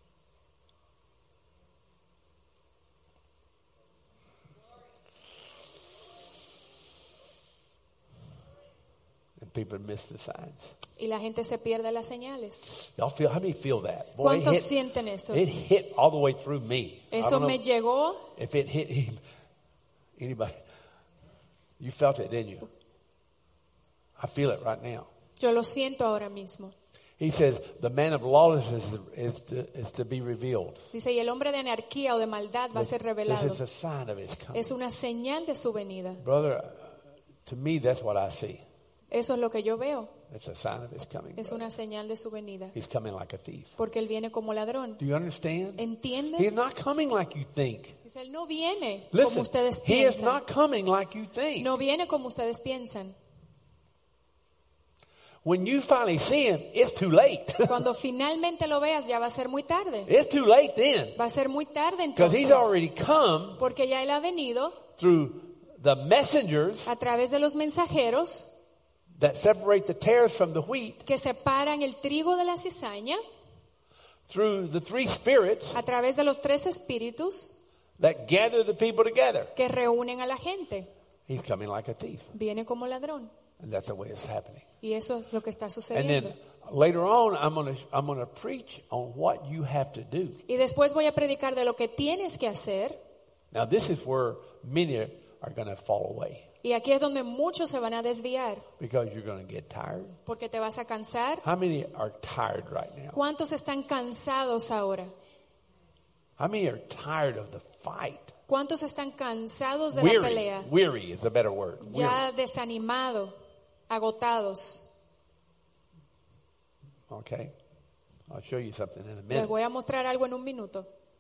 And people miss the signs. Y la gente se pierde las señales. Y'all feel, how many feel that? Boy, ¿Cuántos sienten eso? it hit all the way through me. I Eso don't know me llegó. if it hit him. Anybody? You felt it, didn't you? I feel it right now. Yo lo siento ahora mismo. He says the man of lawlessness is to be revealed. Dice, y el hombre de anarquía o de maldad va a ser This revelado. is a sign of his coming. Es una señal de su venida. Brother, to me that's what I see. Eso es lo que yo veo. It's a sign of his coming. Es brother. una señal de su venida. He's coming like a thief. Porque él viene como ladrón. Do you understand? ¿Entiende? He's not coming like you think. Dice, él no viene como Listen, ustedes he is piensan. not coming like you think. No viene como ustedes piensan. When you finally see him, it's too late. Cuando finalmente lo veas ya va a ser muy tarde. It's too late then. Va a ser muy tarde Because entonces. he's already come Porque ya él ha venido through the messengers a través de los mensajeros that separate the tares from the wheat, que separan el trigo de la cizaña, through the three spirits a través de los tres espíritus that gather the people together. que reúnen a la gente. He's coming like a thief. Viene como ladrón. And that's the way it's happening. Y eso es lo que está And sucediendo. then later on, I'm going to preach on what you have to do. Y después voy a predicar de lo que tienes que hacer. Now, this is where many are going to fall away Y aquí es donde muchos se van a desviar. because you're going to get tired. Porque te vas a cansar. How many are tired right now? ¿Cuántos están cansados ahora? How many are tired of the fight? ¿Cuántos están cansados de la pelea? Weary is a better word. Ya desanimado, agotados. Okay. I'll show you something in a Les minute. voy a mostrar algo en un minuto.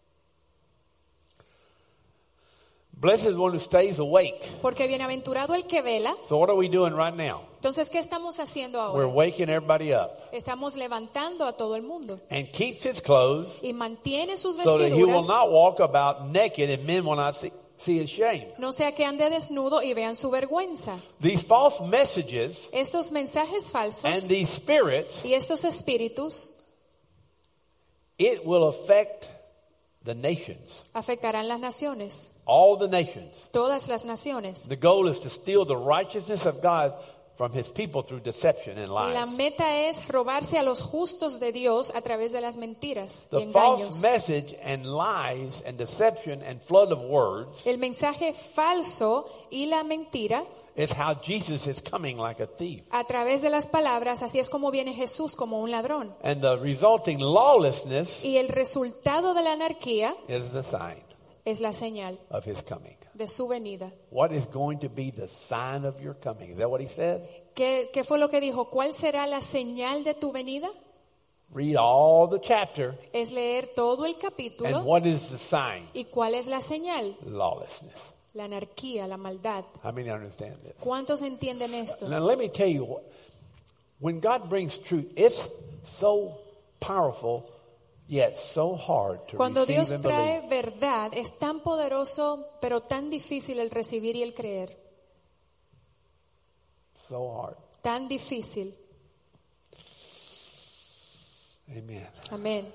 Blessed is one who stays awake. Porque bienaventurado el que vela. So what are we doing right now? Entonces, ¿qué estamos haciendo We're ahora? waking everybody up. Estamos levantando a todo el mundo. And keeps his clothes Y mantiene sus so that he will vestiduras. not walk about naked and men will not see his shame. No sea que ande desnudo y vean su vergüenza. These false messages Estos mensajes and falsos these spirits, y estos espíritus it will affect the nations. afectarán las naciones. All the nations. Todas las naciones. The goal is to steal the righteousness of God from his people through deception and La lies. meta es robarse a los justos de Dios a través de las mentiras y The false engaños. message and lies and deception and flood of words El mensaje falso y la mentira is how Jesus is coming like a thief. a través de las palabras, así es como viene Jesús como un ladrón. And the resulting lawlessness Y el resultado de la anarquía is the sign es la señal of his coming. de su venida. What is going to be the sign of your coming? Is that what he said? ¿Qué fue lo que dijo? ¿Cuál será la señal de tu venida? Read all the chapter. Es leer todo el And capítulo. what is the sign? ¿Y cuál es la señal? Lawlessness. La anarquía, la maldad. How many understand this? ¿Cuántos entienden esto? Now let me tell you, when God brings truth, it's so powerful, yet so hard to Cuando receive Dios and trae believe. verdad, es tan poderoso, pero tan difícil el recibir y el creer. So hard. Tan difícil. Amen. Amén.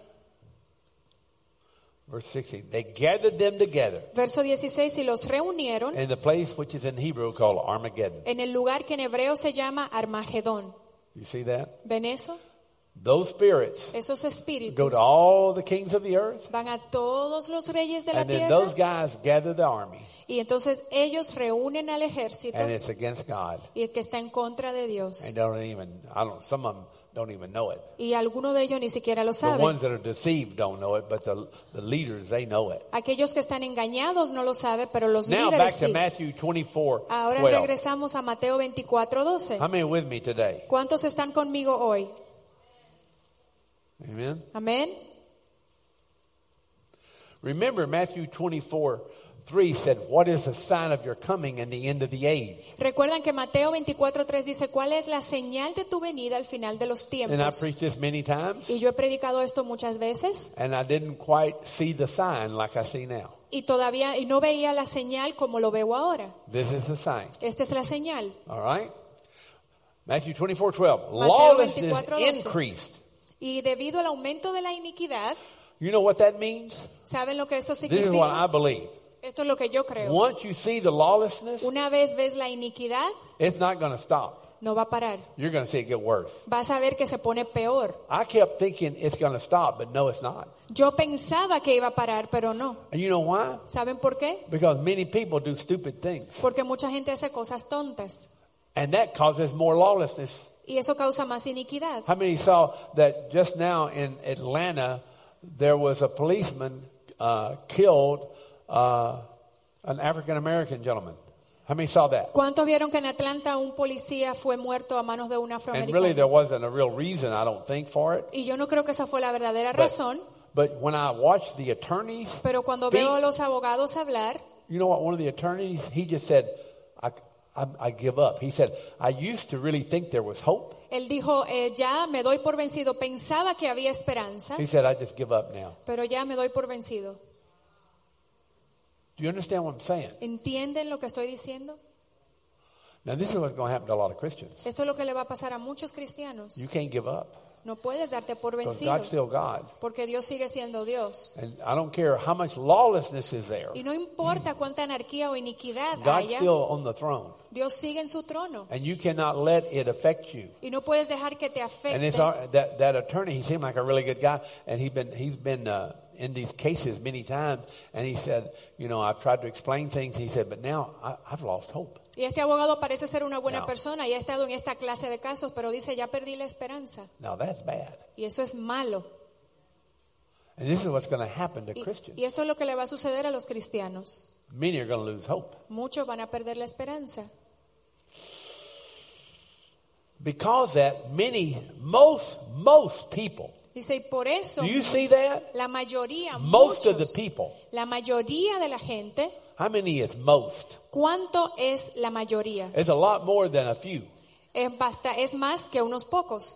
Verse 16. They gathered them together Verso 16, y los reunieron in the place which is in Hebrew called Armageddon. en el lugar que en hebreo se llama Armagedón. You see that? ¿Ven eso? Those spirits Esos go espíritus to all the kings of the earth, van a todos los reyes de la and then tierra those guys gather the army, y entonces ellos reúnen al ejército and it's against God. y el que está en contra de Dios. And some of them don't even know it. Y alguno de ellos ni siquiera lo The sabe. ones that are deceived don't know it, but the leaders, they know it. Aquellos que están engañados no lo saben, pero los Now líderes back to sí. Matthew 24, Ahora 12. regresamos a Mateo 24:12. How many with me today? ¿Cuántos están conmigo hoy? Amen. Amén. Remember Matthew 24:3 said, "What is the sign of your coming and the end of the age?" Recuerdan que Mateo 24:3 dice, ¿cuál es la señal de tu venida al final de los And I tiempos? preached this many times, Y yo he predicado esto muchas veces and I didn't quite see the sign like I see now. y todavía y no veía la señal como lo veo ahora. This is the sign. Esta es la señal. All right? Matthew 24:12. Mateo Lawlessness 24:12. increased. Y debido al aumento de la iniquidad, You know what that means? ¿saben lo que eso This is what I significa? believe. Esto es lo que yo creo. Once you see the lawlessness, Una vez ves la iniquidad, it's not going to stop. no va a parar. You're going to see it get worse. Vas a ver que se pone peor. I kept thinking it's going to stop, but no, it's not. Yo pensaba que iba a parar, pero no. And you know why? ¿Saben por qué? Because many people do stupid things. Porque mucha gente hace cosas tontas. And that causes more lawlessness. Y eso causa más iniquidad. How many saw that just now in Atlanta, there was a policeman killed an African-American gentleman? How many saw that? ¿Cuántos vieron que en Atlanta un policía fue muerto a manos de un And really afroamericano? there wasn't a real reason, I don't think, for it. Y yo no creo que esa fue la verdadera razón, But when I watched the attorneys pero cuando speak, veo a los abogados hablar, you know what? One of the attorneys, he just said, I give up. He said, I used to really think there was hope. él dijo, ya me doy por vencido. Pensaba que había esperanza, He said, I just give up now. pero ya me doy por vencido. Do you understand what I'm saying? ¿Entienden lo que estoy diciendo? Now, this is what's going to happen to a lot of Christians. Esto es lo que le va a pasar a muchos cristianos. You can't give up. No puedes darte por because vencido, God's still God. porque Dios sigue siendo Dios. And I don't care how much lawlessness is there. Y no importa cuánta anarquía o iniquidad God's haya, still on the throne. Dios sigue en su trono. And you cannot let it affect you. Y no puedes dejar que te And it's afecte. that attorney, he seemed like a really good guy. And he's been in these cases many times. And he said, you know, I've tried to explain things. He said, but now I've lost hope. Y este abogado parece ser una buena No. persona y ha estado en esta clase de casos, pero dice, ya perdí la esperanza. Now that's bad. Y eso es malo. And this is what's going to happen to Y Christians. esto es lo que le va a suceder a los cristianos. Many are going to lose hope. Muchos van a perder la esperanza. Because that most people, Dice, y por eso do you see that? la mayoría, Most of the muchos, people. la mayoría de la gente, How many is most? ¿cuánto es la mayoría? It's a lot more than a few. Es más que unos pocos.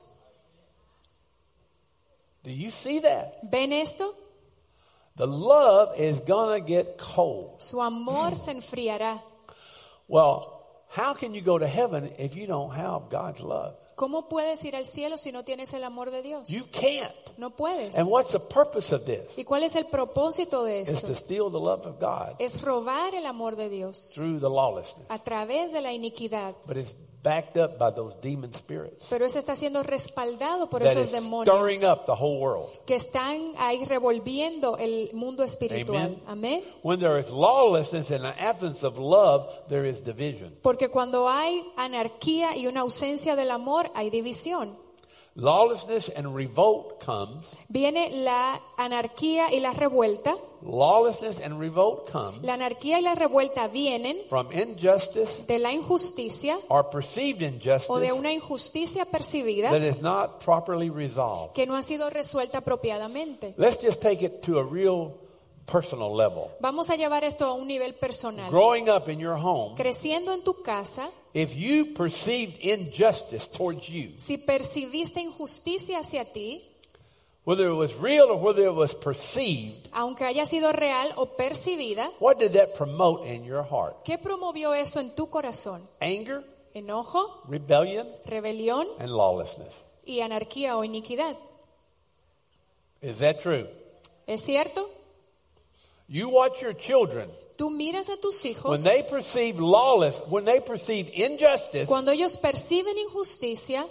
Do you see that? ¿Ven esto? The love is going to get cold. Su amor se enfriará. Well, how can you go to heaven if you don't have God's love? ¿Cómo puedes ir al cielo si no tienes el amor de Dios? You can't. No puedes. And what's the purpose of this? ¿Y cuál es el propósito de It's esto? to steal the love of God Es robar el amor de Dios through the lawlessness. a través de la iniquidad. But it's backed up by those demon spirits Pero eso está siendo respaldado por that esos is demonios stirring up the whole world. que están ahí revolviendo el mundo espiritual. Amen. Amén. When there is lawlessness and an absence of love, there is division. Porque cuando hay anarquía y una ausencia del amor, hay división. Lawlessness and revolt comes. Viene la anarquía y la revuelta. Lawlessness and revolt comes La anarquía y la revuelta vienen from injustice de la injusticia or perceived o de injustice una injusticia percibida that is not properly resolved. que no ha sido resuelta apropiadamente. Let's just take it to a real personal level. Vamos a llevar esto a un nivel personal. Growing up in your home, Creciendo en tu casa, if you perceived injustice towards you, si percibiste injusticia hacia ti, whether it was real or whether it was perceived, aunque haya sido real o percibida, what did that promote in your heart? ¿qué promovió eso en tu corazón? Anger, Enojo, rebellion, rebelión and lawlessness. y anarquía o iniquidad. Is that true? ¿Es cierto? You watch your children. Tú miras a tus When hijos, they perceive injustice, cuando ellos perciben injusticia,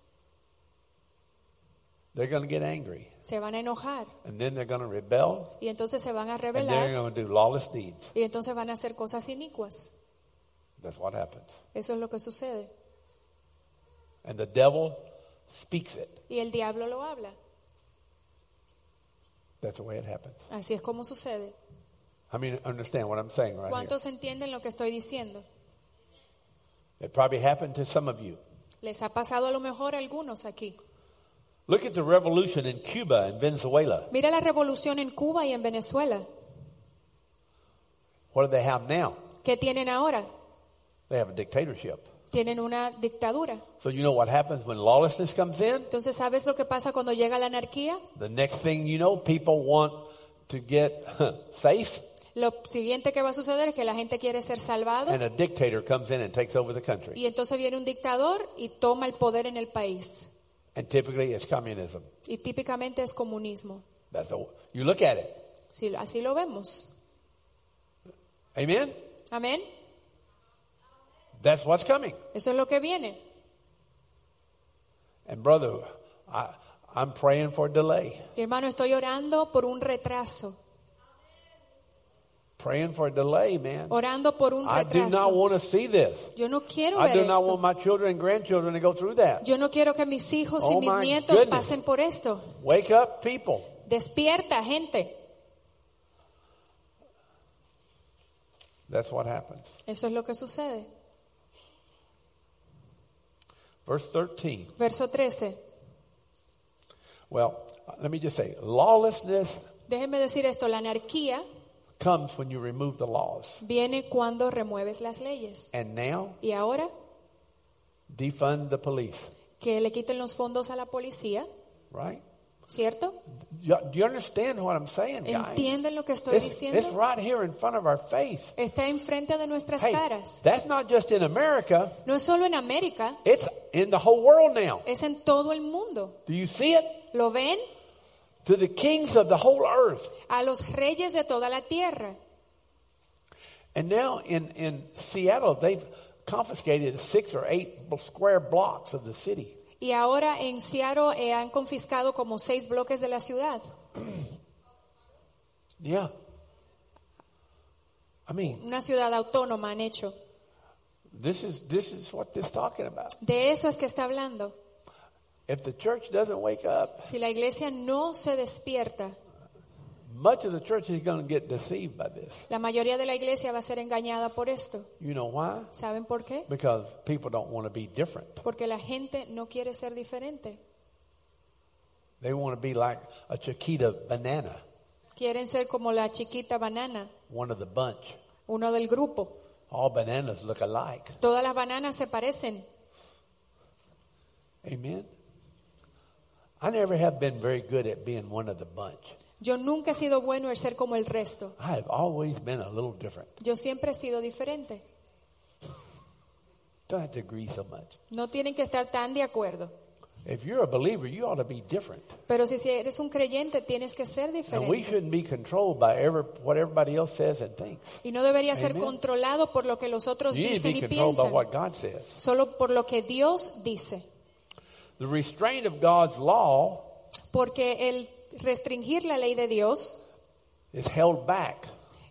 they're going to get angry. se van a enojar And then they're going to rebel. y entonces se van a And they're rebelar going to do lawless deeds. y entonces van a hacer cosas inicuas. That's what happens. Eso es lo que sucede. And the devil speaks it. Y el diablo lo habla. That's the way it happens. Así es como sucede. I mean, understand what I'm saying right here. ¿Cuántos entienden lo que estoy diciendo? It probably happened to some of you. Les ha pasado a lo mejor a algunos aquí. Look at the revolution in Cuba and Venezuela. Mira la revolución en Cuba y en Venezuela. What do they have now? ¿Qué tienen ahora? They have a dictatorship. Tienen una dictadura. So you know what happens when lawlessness comes in? Entonces, ¿sabes lo que pasa cuando llega la anarquía? The next thing you know, people want to get safe, Lo siguiente que va a suceder es que la gente quiere ser salvado and a dictator comes in and takes over the country. y entonces viene un dictador y toma el poder en el país. And typically it's communism. Y típicamente es comunismo. You look at it. Sí, así lo vemos. Amen? Amén. That's what's coming. Eso es lo que viene. And brother, I'm praying for delay. Mi hermano, estoy orando por un retraso. Praying for a delay, man. Orando por un I do not retraso. want to see this. Yo no quiero I ver do not want esto. my children and grandchildren to go through that. Yo no quiero que mis hijos y Oh, mis my nietos goodness. pasen por esto. Wake up, people. Despierta, gente. That's what happens. Eso es lo que sucede. Verse 13. Verso 13. Well, let me just say, lawlessness Déjenme decir esto, la anarquía comes when you remove the laws. viene cuando remueves las leyes. And now, Y ahora, defund the police, que le quiten los fondos a la policía, right? ¿Cierto? Do you understand what I'm saying, guys? ¿Entienden lo que estoy It's diciendo? right here in front of our face. Está enfrente de nuestras Hey, caras. that's not just in America. No es solo en América, It's in the whole world now. es en todo el mundo. Do you see it? ¿Lo ven? To the kings of the whole earth. A los reyes de toda la tierra. And now in Seattle, they've confiscated 6 or 8 square blocks of the city. Y ahora en Seattle han confiscado como 6 bloques de la ciudad. Yeah. I mean, Una ciudad autónoma han hecho. this is what this is talking about. De eso es que está hablando. If the church doesn't wake up, Si la iglesia no se despierta, much of the church is going to get deceived by this. la mayoría de la iglesia va a ser engañada por esto. You know why? ¿Saben por qué? Because people don't want to be different. Porque la gente no quiere ser diferente. They want to be like a Chiquita banana, Quieren ser como la chiquita banana, one of the bunch. uno del grupo. All bananas look alike. Todas las bananas se parecen. Amen. I never have been very good at being one of the bunch. Yo nunca he sido bueno en ser como el resto. I have always been a little different. Yo siempre he sido diferente. Don't have to agree so much. No tienen que estar tan de acuerdo. If you're a believer, you ought to be different. Pero si eres un creyente, tienes que ser And we diferente. shouldn't be controlled by what everybody else says and thinks. Y no debería ser Amen. controlado por lo que los otros You need to dicen be y controlled by piensan, what God says. solo por lo que Dios dice. The restraint of God's law Porque el restringir la ley de Dios is held back.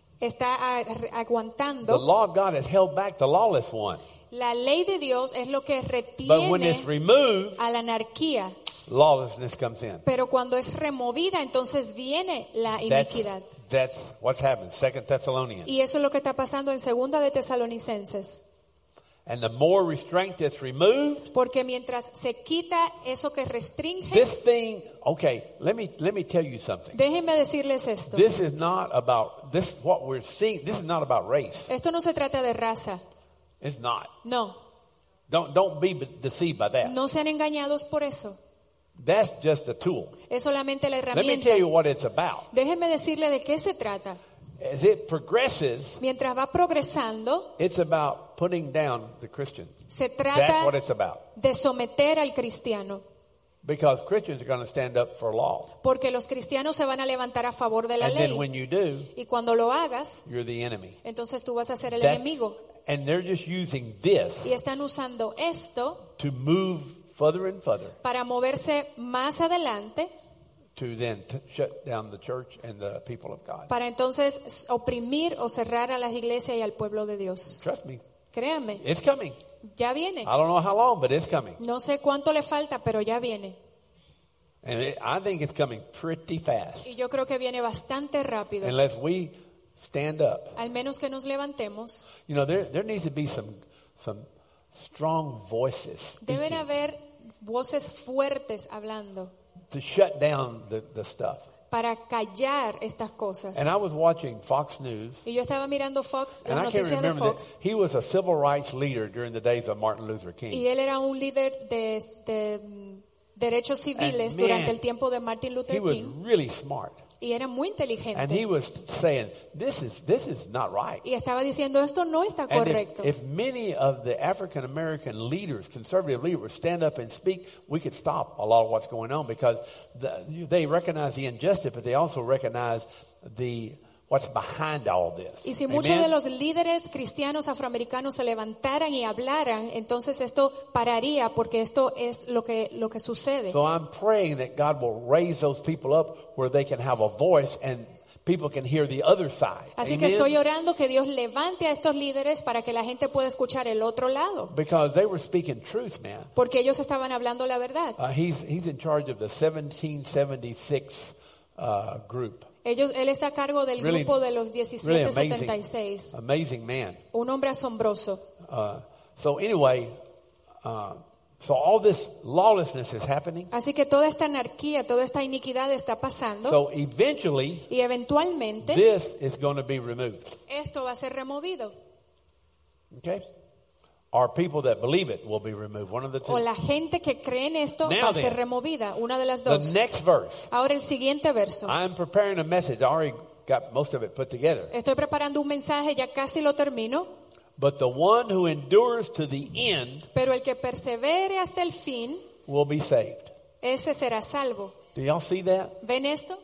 está The aguantando. law of God has held back the lawless one. La ley de Dios es lo que But when it's retiene removed, a la anarquía. lawlessness comes in. Pero cuando es removida, entonces viene la iniquidad. That's what's happened. 2 Thessalonians. Y eso es lo que está pasando en Segunda de Tesalonicenses. And the more restraint that's removed, Porque mientras se quita eso que restringe, this thing, okay, let me tell you something. déjenme decirles esto. This is not about this what we're seeing, this is not about race. Esto no se trata de raza. It's not. No, Don't be deceived by that. no sean engañados por eso. That's just a tool. Es solamente la Let me herramienta. tell you what it's about. Déjenme decirle de qué se trata. As it progresses, Mientras va progresando, it's about putting down the Christian. se That's trata what it's about. de someter al cristiano. Because Christians are going to stand up for law. Porque los cristianos se van a levantar a favor de la And then ley. when you do, Y cuando lo hagas, you're the enemy. entonces tú vas a ser el That's- enemigo. And they're just using this Y están usando esto to move further and further para moverse más adelante, to then shut down the church and the people of God. para entonces oprimir o cerrar a las iglesias y al pueblo de Dios. Trust me, Créanme, it's coming. ya viene. I don't know how long, but it's coming. No sé cuánto le falta, pero ya viene. And I think it's coming pretty fast. Y yo creo que viene bastante rápido. Unless we stand up. Al menos que nos levantemos. You know, there needs to be some strong voices Deben speaking haber voces fuertes hablando to shut down the stuff. para callar estas cosas. And I was watching Fox News, Y yo estaba mirando Fox, and las I can't noticias de remember that Fox, he was a civil rights leader during the days of Martin Luther y King. él era un líder de derechos civiles And man, durante el tiempo de Martin He Luther was King, really smart, y era muy and inteligente. he was saying, "This is not right." Y estaba diciendo, esto no está And correcto. if many of the African American leaders, conservative leaders, stand up and speak, we could stop a lot of what's going on because they recognize the injustice, but they also recognize what's behind all this. Y si muchos Amen? de los líderes cristianos afroamericanos se levantaran y hablaran, entonces esto pararía, porque esto es lo que sucede. So I'm praying that God will raise those people up where they can have a voice and people can hear the other side. Así que Amen? estoy orando que Dios levante a estos líderes para que la gente pueda escuchar el otro lado, Because they were speaking truth, man. porque ellos estaban hablando la verdad. He's in charge of the 1776 group. Él está a cargo del Really- grupo de los Really 1776. amazing man. Un hombre asombroso. So anyway, so all this lawlessness is happening. Así que toda esta anarquía, toda esta iniquidad está pasando, So eventually, y eventualmente this is going to be removed. esto va a ser removido. Okay? or people that believe it will be removed. One of the two. o la gente que cree en esto Now va a ser then, removida, una de las The dos. next verse. Ahora el siguiente verso. I'm preparing a message. I already got most of it put together. Estoy preparando un mensaje, ya casi lo termino. But the one who endures to the end Pero el que persevere hasta el fin, will be saved. ese será salvo. Do y'all see that? ¿Ven esto?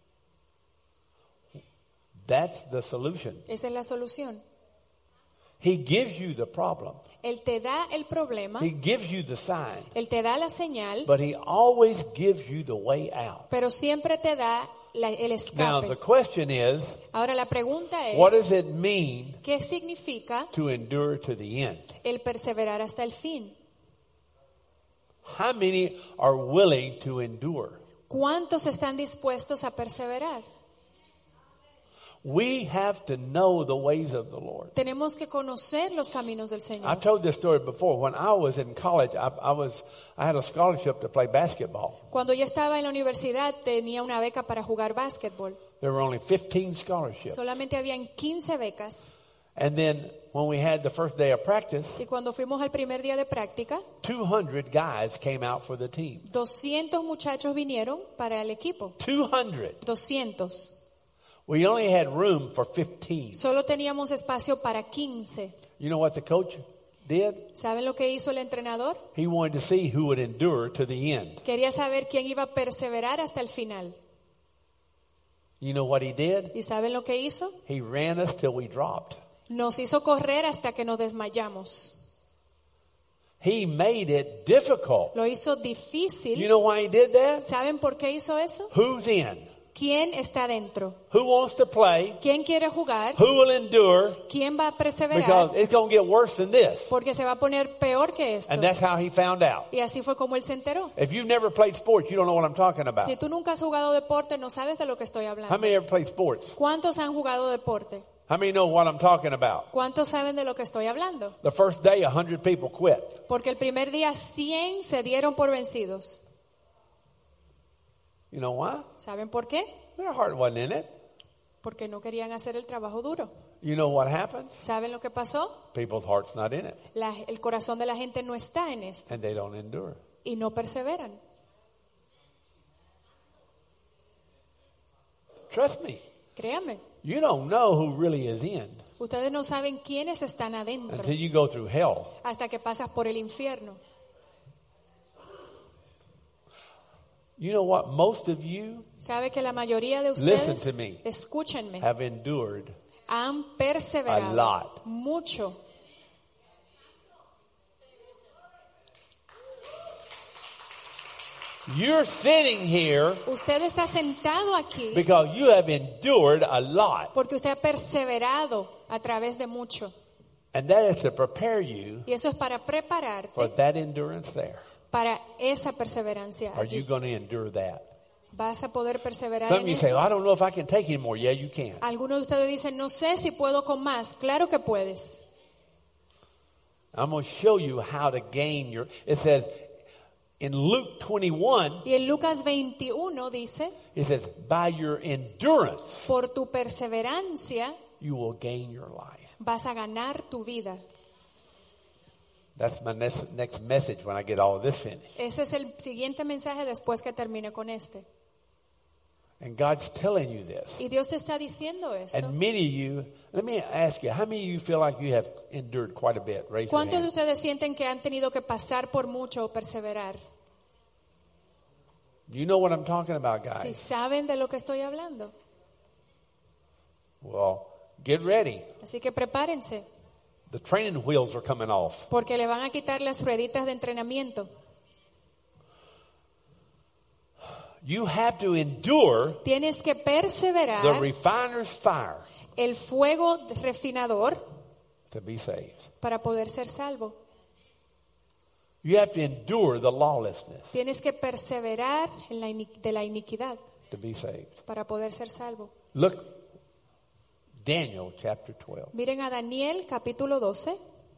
That's the solution. Esa es la solución. He gives you the problem. Él te da el problema, He gives you the sign. Él te da la señal, But he always gives you the way out. pero siempre te da el Now, the escape. question is, Ahora la pregunta what es, does it mean ¿qué significa to endure to the end? el perseverar hasta el fin? How many are willing to endure? ¿Cuántos están dispuestos a perseverar? We have to know the ways of the Lord. Tenemos que conocer los caminos del Señor. I've told this story before. When I was in college, I had a scholarship to play basketball. Cuando yo estaba en la universidad tenía una beca para jugar básquetbol. There were only 15 scholarships. Solamente habían 15 becas. And then when we had the first day of practice, Y cuando fuimos al primer día de práctica, 200 guys came out for the team. 200 muchachos vinieron para el equipo. 200. 200. We only had room for 15. Solo teníamos espacio para 15. You know what the coach did? ¿Saben lo que hizo el entrenador? He wanted to see who would endure to the end. Quería saber quién iba a perseverar hasta el final. You know what he did? ¿Y saben lo que hizo? He ran us till we dropped. Nos hizo correr hasta que nos desmayamos. He made it difficult. Lo hizo You difícil. know why he did that? ¿Saben por qué hizo eso? Who's in? ¿Quién está dentro? Who wants to play? ¿Quién quiere jugar? Who will endure? ¿Quién va a perseverar? Because it's going to get worse than this. Porque se va a poner peor que esto. And that's how he found out. Y así fue como él se enteró. If you've never played sports, you don't know what I'm talking about. Si tú nunca has jugado deporte, no sabes de lo que estoy How hablando. many ever played sports? ¿Cuántos han jugado deporte? How many know what I'm talking about? ¿Cuántos saben de lo que estoy hablando? The first day, 100 people quit. Porque el primer día 100 se dieron por vencidos. You know why? ¿Saben por qué? Their heart wasn't in it. Porque no querían hacer el trabajo duro. You know what happens? ¿Saben lo que pasó? People's heart's not in it. El corazón de la gente no está en esto And they don't endure. y no perseveran. Trust me. Créanme, You don't know who really is in ustedes no saben quiénes están adentro until you go through hell. hasta que pasas por el infierno. You know what? Most of you ¿Sabe que la mayoría de Listen ustedes, to me. escúchenme, have endured. han perseverado A lot. mucho? You're sitting here Usted está sentado aquí because you have endured a lot. porque usted ha perseverado a través de mucho. And that is to prepare you Y eso es para for prepararte that endurance there. para esa perseverancia Are you allí. going to endure that? ¿Vas a poder perseverar Some of en you say, eso? well, I don't know if I can take any more. Yeah, you can. Algunos de ustedes dicen, no sé si puedo con más. Claro que puedes. I'm going to show you how to gain your... It says in Luke 21, Y en Lucas 21 dice, it says, by your endurance, por tu perseverancia you will gain your life. vas a ganar tu vida. That's my next message when I get all of this finished. Ese es el siguiente mensaje después que termine con este. And God's telling you this. Y Dios te está diciendo esto. And many of you, let me ask you, how many of you feel like you have endured quite a bit? Raise your ¿Cuántos de hand. ustedes sienten que han tenido que pasar por mucho o perseverar? You know what I'm talking about, Si guys. saben de lo que estoy hablando. Well, get ready. Así que prepárense, The training wheels are coming off. porque le van a quitar las rueditas de entrenamiento. You have to endure Tienes que the perseverar refiner's fire el fuego refinador to be saved. para poder ser salvo. You have to endure the lawlessness Tienes que perseverar en de la iniquidad to be saved. para poder ser salvo. Look, Daniel chapter 12. Miren a Daniel capítulo 12.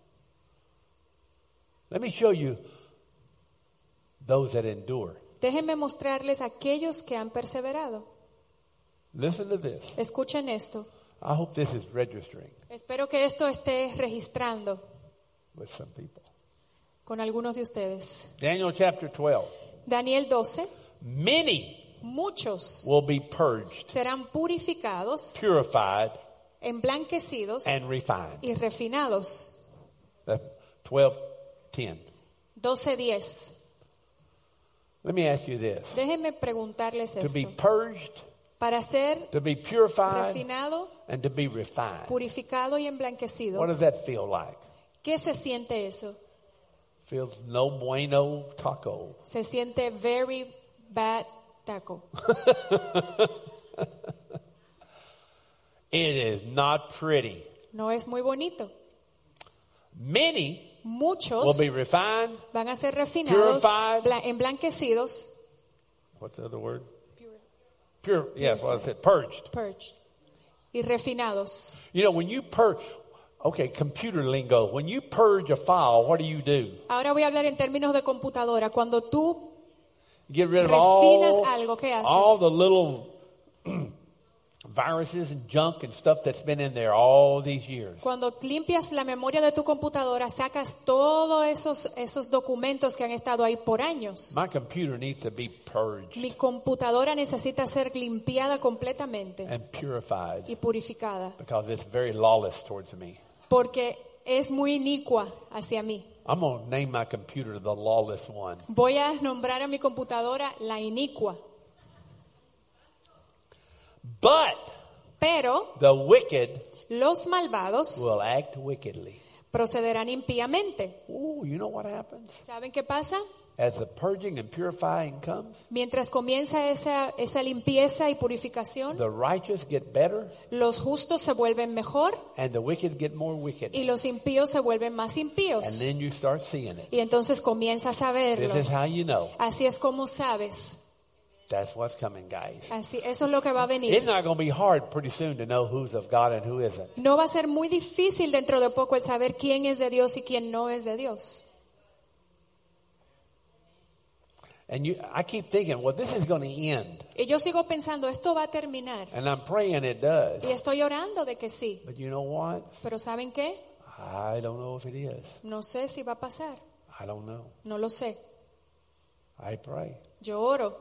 Let me show you those that endure. Déjenme mostrarles a aquellos que han perseverado. Listen to this. Escuchen esto. I hope this is registering. Espero que esto esté registrando. with some people. con algunos de ustedes. Daniel chapter 12. Daniel 12, Many muchos will be purged, serán purificados, purified, emblanquecidos and refined. y refinados. That's 12:10. 12:10. Let me ask you this. Déjenme preguntarles To be esto. purged, Para ser to be purified, refinado, and to be refined. purificado y emblanquecido, What does that feel like? ¿qué se siente eso? Feels no bueno taco. Se siente very bad taco. It is not pretty. No es muy bonito. Many Muchos will be refined. van a ser refinados, Purified. emblanquecidos, What's the other word? Pure. Yes, what I said. Purged. purged, y refinados. You know, when you purge, okay, computer lingo. When you purge a file, what do? Ahora voy a hablar en términos de computadora. Cuando tú Get rid of refinas algo, ¿qué haces? all the little viruses and junk and stuff that's been in there all these years. Cuando limpias la memoria de tu computadora, sacas todos esos documentos que han estado ahí por años. My computer needs to be purged Mi computadora necesita ser limpiada completamente and purified y purificada, because it's very lawless towards me. porque es muy inicua hacia mí. I'm going to name my computer the lawless one. Voy a nombrar a mi computadora la inicua. But Pero the wicked los malvados will act wickedly. procederán impíamente. Ooh, you know what happens? ¿Saben qué pasa? As the purging and purifying comes, Mientras comienza esa limpieza y purificación, the righteous get better los justos se vuelven mejor and the wicked get more wicked. y los impíos se vuelven más And impíos. then you start seeing it. Y entonces comienzas a verlo. This is how you know. Así es como sabes. That's what's coming, guys. Así, eso es lo que va a It's venir. not going to be hard pretty soon to know who's of God and who isn't. No va a ser muy difícil dentro de poco el saber quién es de Dios y quién no es de Dios. And I keep thinking, well, this is going to end. Y yo sigo pensando, esto va a terminar. And I'm praying it does. Y estoy orando de que sí. But you know what? Pero ¿saben qué? I don't know if it is. No sé si va a pasar. I don't know. No lo sé. I pray. Yo oro.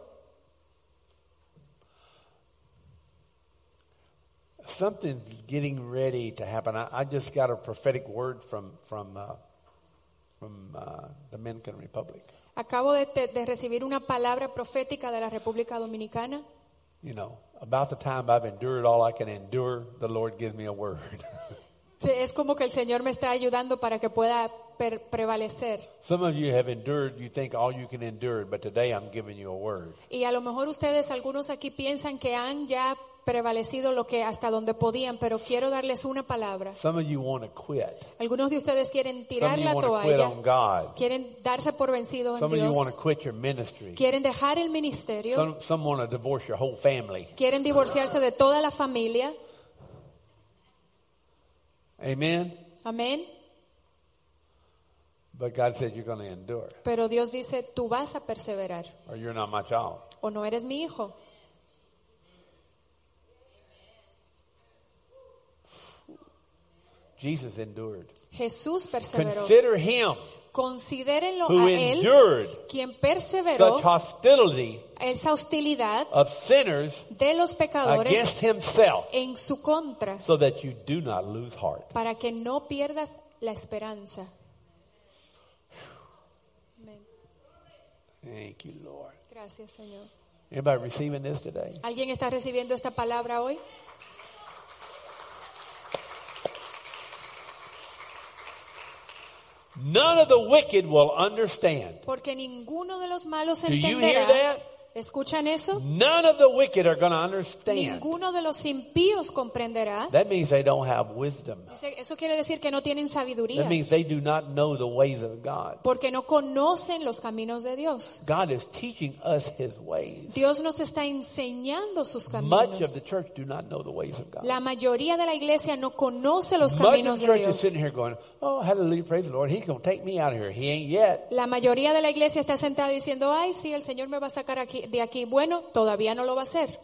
Something's getting ready to happen. I just got a prophetic word from Dominican Republic. Acabo de recibir una palabra profética de la República Dominicana. You know, about the time I've endured all I can endure, the Lord gives me a word. Es como que el Señor me está ayudando para que pueda prevalecer. Some of you have endured, you think all you can endure, but today I'm giving you a word. Y a lo mejor ustedes, algunos aquí piensan que han ya prevalecido lo que hasta donde podían, pero quiero darles una palabra. Some of you want to quit. Algunos de ustedes quieren Some tirar of you la want to quit toalla, on God. quieren darse por vencidos en Some of you want to Dios, quit your ministry. quieren dejar el ministerio, Some want to divorce your whole family. quieren divorciarse de toda la familia. Amen? Amén. But God said you're going to endure Pero Dios dice, tú vas a perseverar or you're not my child. o no eres mi hijo. Jesus endured. Jesús perseveró. Consider him Considérenlo who a él, endured quien perseveró such hostility esa hostilidad of sinners de los pecadores against himself, en su contra, so that you do not lose heart. para que no pierdas la esperanza. Amén. Thank you, Lord. Gracias, Señor. Anybody receiving this today? ¿Alguien está recibiendo esta palabra hoy? None of the wicked will understand. Porque ninguno de los malos Do you entenderá. hear that? ¿Escuchan eso? None of the wicked are going to understand. Ninguno de los impíos comprenderá. That means they don't have wisdom. Eso quiere decir que no tienen sabiduría, That means they do not know the ways of God. porque no conocen los caminos de Dios. God is teaching us his ways. Dios nos está enseñando sus Much of caminos. the church do not know the ways of God. La mayoría de la iglesia no conoce los Much of caminos the de church is Dios. sitting here going, oh, hallelujah, praise the Lord. He's going to take me out of here. He ain't yet. La mayoría de la iglesia está sentada diciendo, ay, sí, el Señor me va a sacar de aquí. Bueno, todavía no lo va a hacer,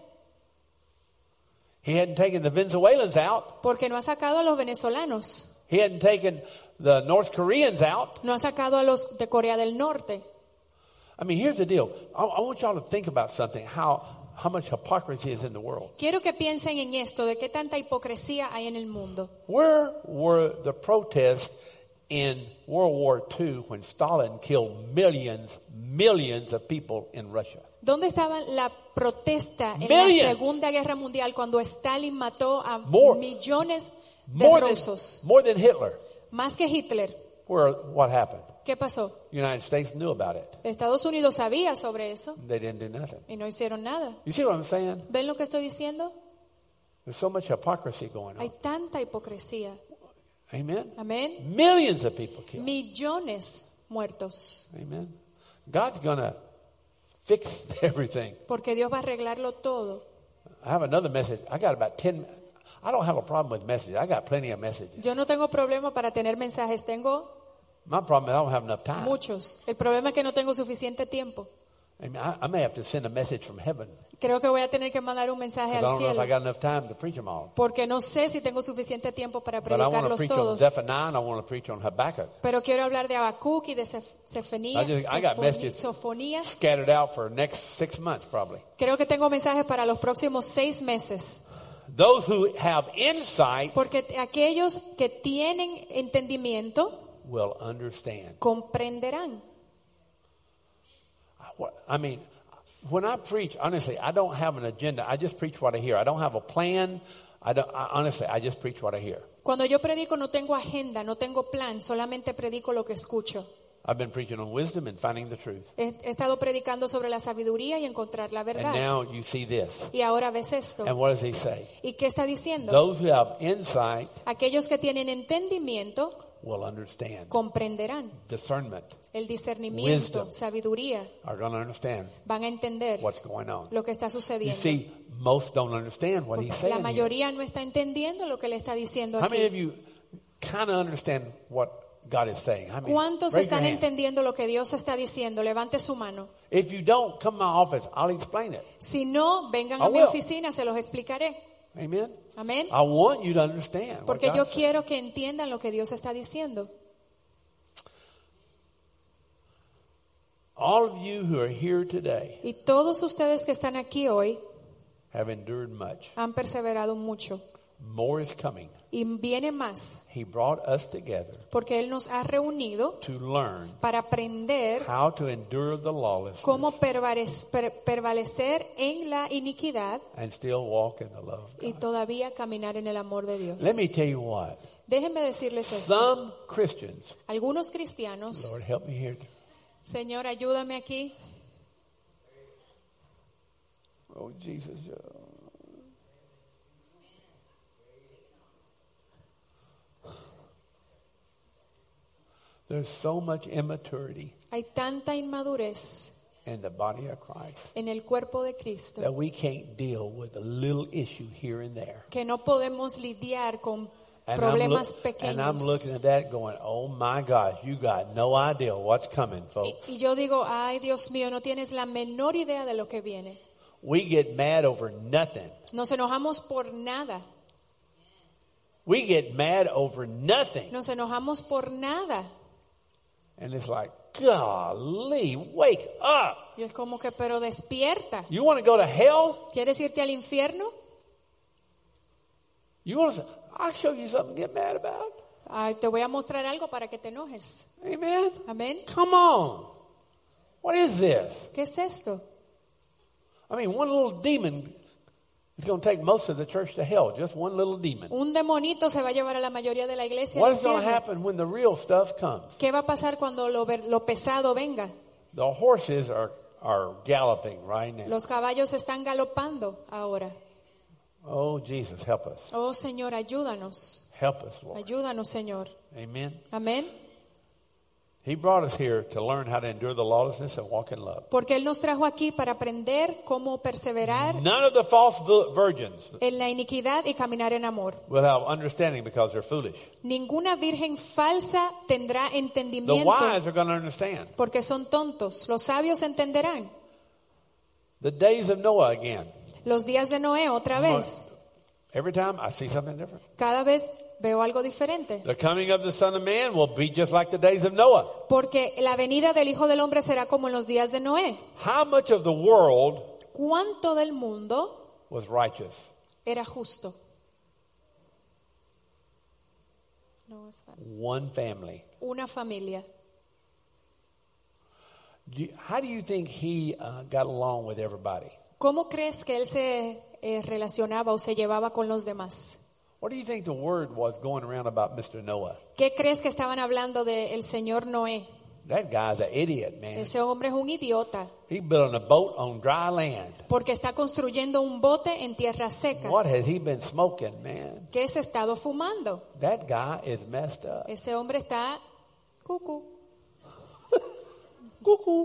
He hadn't taken the Venezuelans out. porque no ha sacado a los venezolanos. He hadn't taken the North Koreans out. No ha sacado a los de Corea del Norte. I mean, here's the deal. I want y'all to think about something, how much hypocrisy is in the world. Quiero que piensen en esto, de qué tanta hipocresía hay en el mundo. Where were the protests in World War II when Stalin killed millions of people in Russia? ¿Dónde estaba la protesta en Millions. la Segunda Guerra Mundial cuando Stalin mató a More. millones de rusos? More than Hitler. Más que Hitler. What happened? ¿Qué pasó? The United States knew about it. Estados Unidos sabía sobre eso They didn't do nothing. y no hicieron nada. You see what I'm saying? ¿Ven lo que estoy diciendo? There's so much hypocrisy going Hay on. tanta hipocresía. Amen? Amén. Millions of people killed. Millones muertos. Amen. God's going to fix everything. Porque Dios va a arreglarlo todo. I have another message. I got about 10. I don't have a problem with messages. I got plenty of messages. Yo no tengo problema para tener mensajes, tengo My problem is I don't have enough time. muchos. El problema es que no tengo suficiente tiempo. I mean, I may have to send a message from heaven. Creo que voy a tener que mandar un mensaje 'Cause I al don't know if I cielo. got enough time to preach them all. Porque no sé si tengo suficiente tiempo para But I want to predicarlos preach on todos. Zephaniah and I want to preach on Habakkuk. Pero quiero hablar de Habacuc y de I got messages Sofonías. scattered out for the next 6 months probably. Creo que tengo mensajes para los próximos 6 meses. Those who have insight Porque aquellos que tienen entendimiento will understand. comprenderán. I mean, when I preach, honestly, I don't have an agenda. I just preach what I hear. I don't have a plan. Honestly, I just preach what I hear. Cuando yo predico no tengo agenda, no tengo plan, solamente predico lo que escucho. I've been preaching on wisdom and finding the truth. He estado predicando sobre la sabiduría y encontrar la And verdad. now you see this. Y ahora ves esto. And what does he say? ¿Y qué está diciendo? Those who have insight Aquellos que tienen entendimiento will understand. comprenderán. Discernment El discernimiento, Wisdom. sabiduría, are going to understand van a entender what's going on. lo que está You sucediendo. see, most don't understand what he's La saying here. mayoría no está entendiendo lo que le está diciendo How many of aquí. you kind of understand what God is saying? I mean, ¿Cuántos raise your están hand. entendiendo lo que Dios está diciendo? Levante su mano. If you don't, come to my office. I'll explain it. Si no, vengan I a mi will. oficina, se los explicaré. Amen? Amén. I want you to understand what Porque God yo says. quiero que entiendan lo que Dios está diciendo. All of you who are here today Y todos ustedes que están aquí hoy have endured much. han perseverado mucho. More is coming. Y viene más, He brought us together porque Él nos ha reunido to learn para aprender how to endure the lawlessness cómo prevalecer en la iniquidad and still walk in the love of y God. todavía caminar en el amor de Dios. Let me tell you what. Déjenme decirles esto. Some Christians, Algunos cristianos, Lord help me here. Señor, ayúdame aquí. Oh, Jesus. There's so much immaturity Hay tanta inmadurez in the body of Christ en el cuerpo de Cristo that we can't deal with a little issue here and there. que no podemos lidiar con And problemas and I'm pequeños. looking at that going, oh my gosh, you got no idea what's coming, folks. Y yo digo, ay Dios mío, no tienes la menor idea de lo que viene. We get mad over nothing. Nos enojamos por nada. We get mad over nothing. Nos enojamos por nada. And it's like, golly, wake up. Y es como que, pero despierta. You want to go to hell? ¿Quieres irte al infierno? You want to say, I'll show you something to get mad about. Ay, te voy a mostrar algo para que te enojes. Amen? Amén. Come on. What is this? ¿Qué es esto? I mean, one little demon is going to take most of the church to hell. Just one little demon. Un demonito se va a llevar a la mayoría de la iglesia What al is going to infierno. happen when the real stuff comes? ¿Qué va a pasar cuando lo pesado venga? The horses are galloping right now. Los caballos están galopando ahora. Oh, Jesus, help us. Oh Señor, ayúdanos. Help us, Lord. Ayúdanos, Señor. Amen. Amén. He brought us here to learn how to endure the lawlessness and walk in love. Porque Él nos trajo aquí para aprender cómo perseverar None of the false virgins en la iniquidad y caminar en amor. will have understanding because they're foolish. Ninguna virgen falsa tendrá The entendimiento wise are going to understand. porque son tontos. Los sabios entenderán. The days of Noah again. Los días de Noé otra vez. Every time I see something different. Cada vez Veo algo diferente. The coming of the Son of Man will be just like the days of Noah. Porque la venida del Hijo del Hombre será como en los días de Noé. How much of the world ¿Cuánto del mundo was righteous? era justo? No es fácil. One family. Una familia. How do you think he got along with everybody? ¿Cómo crees que él se relacionaba o se llevaba con los demás? What do you think the word was going around about Mr. Noah? ¿Qué crees que estaban hablando del señor Noé? That guy's an idiot, man. Ese hombre es un idiota He's building a boat on dry land. porque está construyendo un bote en tierra seca. What has he been smoking, man? ¿Qué se ha estado fumando? That guy is messed up. Ese hombre está cucú. Cuckoo.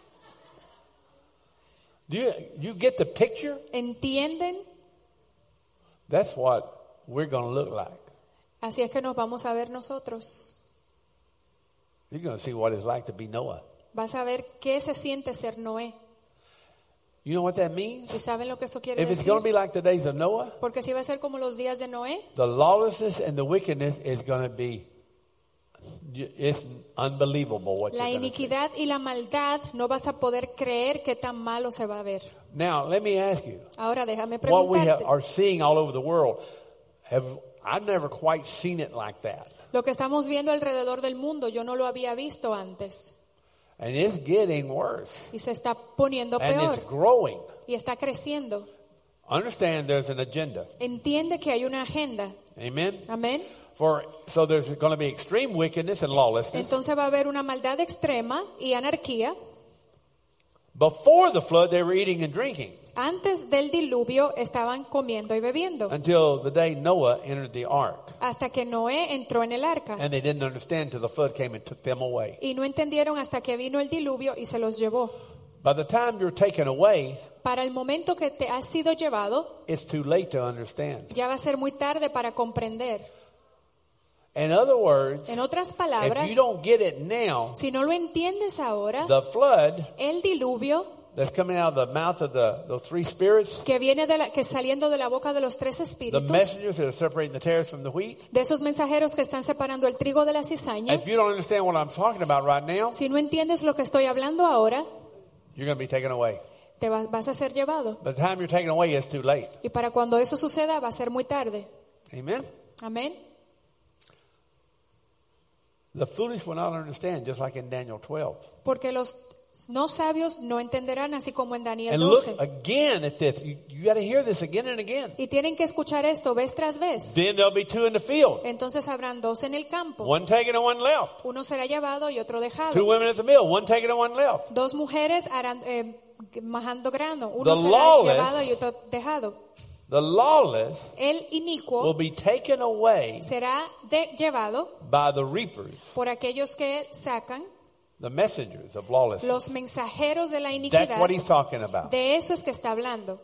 Do you get the picture? ¿Entienden? That's what we're going to look like. Así es que nos vamos a ver nosotros. You're going to see what it's like to be Noah. Vas a ver qué se siente ser Noé. You know what that means? ¿Y saben lo que eso quiere If it's decir? going to be like the days of Noah, Porque si va a ser como los días de Noé, the lawlessness and the wickedness is going to be, it's unbelievable what la you're going to see. iniquidad y la maldad no vas a poder creer qué tan malo se va a ver. Now, let me ask you, Ahora déjame what we preguntarte. are seeing all over the world, I've never quite seen it like that. Lo que estamos viendo alrededor del mundo, yo no lo había visto antes. And it's getting worse. Y se está poniendo And peor. it's growing. Y está creciendo. Understand there's an agenda. Entiende que hay una agenda. Amen? Amén. So there's going to be extreme wickedness and lawlessness. Entonces va a haber una maldad extrema y anarquía. Before the flood, they were eating and drinking Antes del diluvio estaban comiendo y bebiendo. until the day Noah entered the ark. Hasta que Noé entró en el arca. And they didn't understand until the flood came and took them away. Y no entendieron hasta que vino el diluvio y se los llevó. By the time you're taken away, Para el momento que te has sido llevado, it's too late to understand. ya va a ser muy tarde para comprender. In other words, En otras if palabras, you don't get it now, si no lo entiendes ahora, the flood el diluvio that's coming out of the mouth of the three spirits, que viene que saliendo de la boca de los tres the espíritus, messengers that are separating the tares from the wheat, de esos mensajeros que están separando el trigo de la cizaña, if you don't understand what I'm talking about right now, si no entiendes lo que estoy hablando ahora, you're going to be taken away. te vas a ser llevado. By the time you're taken away, it's too late. Y para cuando eso suceda va a ser muy tarde. Amen? Amén. The foolish will not understand, just like in Daniel 12. Porque los no sabios no entenderán, así como en Daniel And look 12. again at this. You got to hear this again and again. Y tienen que escuchar esto vez tras vez. Then there'll be two in the field. Entonces habrán dos en el campo. One taken and one left. Uno será llevado y otro Two dejado. women at the mill. One taken and one left. Dos mujeres harán majando grano. The Uno será lawless- llevado y otro dejado. The lawless El will inicuo be taken away será llevado by the reapers, por aquellos que sacan the messengers of lawlessness. los mensajeros de la That's iniquidad. what he's talking about. De eso es que está hablando.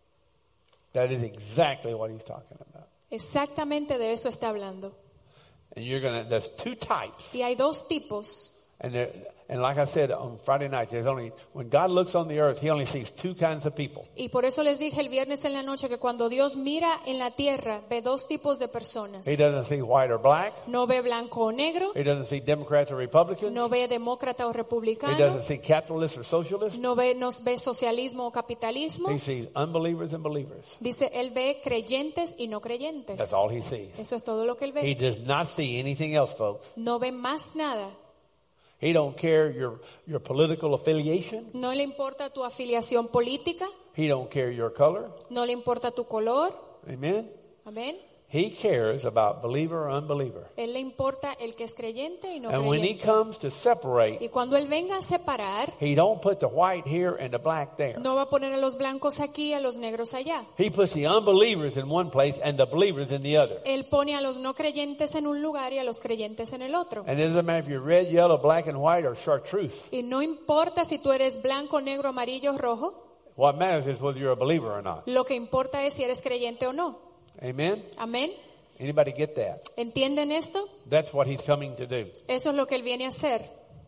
That is exactly what he's talking about. Exactamente de eso está hablando. And there's two types. Y hay dos tipos. And like I said on Friday night, when God looks on the earth, he only sees two kinds of people. Y por eso les dije el viernes en la noche que cuando Dios mira en la tierra, ve dos tipos de personas. He doesn't see white or black. No ve blanco o negro, He doesn't see Democrats or Republicans. no ve demócrata o He republicano, doesn't see capitalists or socialists. nos ve socialismo o capitalismo. He sees unbelievers and believers. Dice, él ve creyentes y no creyentes. That's all he sees. Eso es todo lo que él He ve. does not see anything else, folks. No ve más nada. He don't care your political affiliation. No le importa tu afiliación política, He don't care your color. no le importa tu color. Amen. Amén. He cares about believer or unbeliever. Él le importa el que es creyente y no And when he creyente. comes to separate, Y cuando él venga a separar, he don't put the white here and the black there. no va a poner a los blancos aquí y a los negros allá. He puts the unbelievers in one place and the believers in the other. Él pone a los no creyentes en un lugar y a los creyentes en el otro. And it doesn't matter if you're red, yellow, black, and white, or chartreuse. Y no importa si tú eres blanco, negro, amarillo, rojo. What matters is whether you're a believer or not. Lo que importa es si eres creyente o no. Amen? Amén. Anybody get that? ¿Entienden esto? That's what he's coming to do. Eso es lo que él viene a hacer.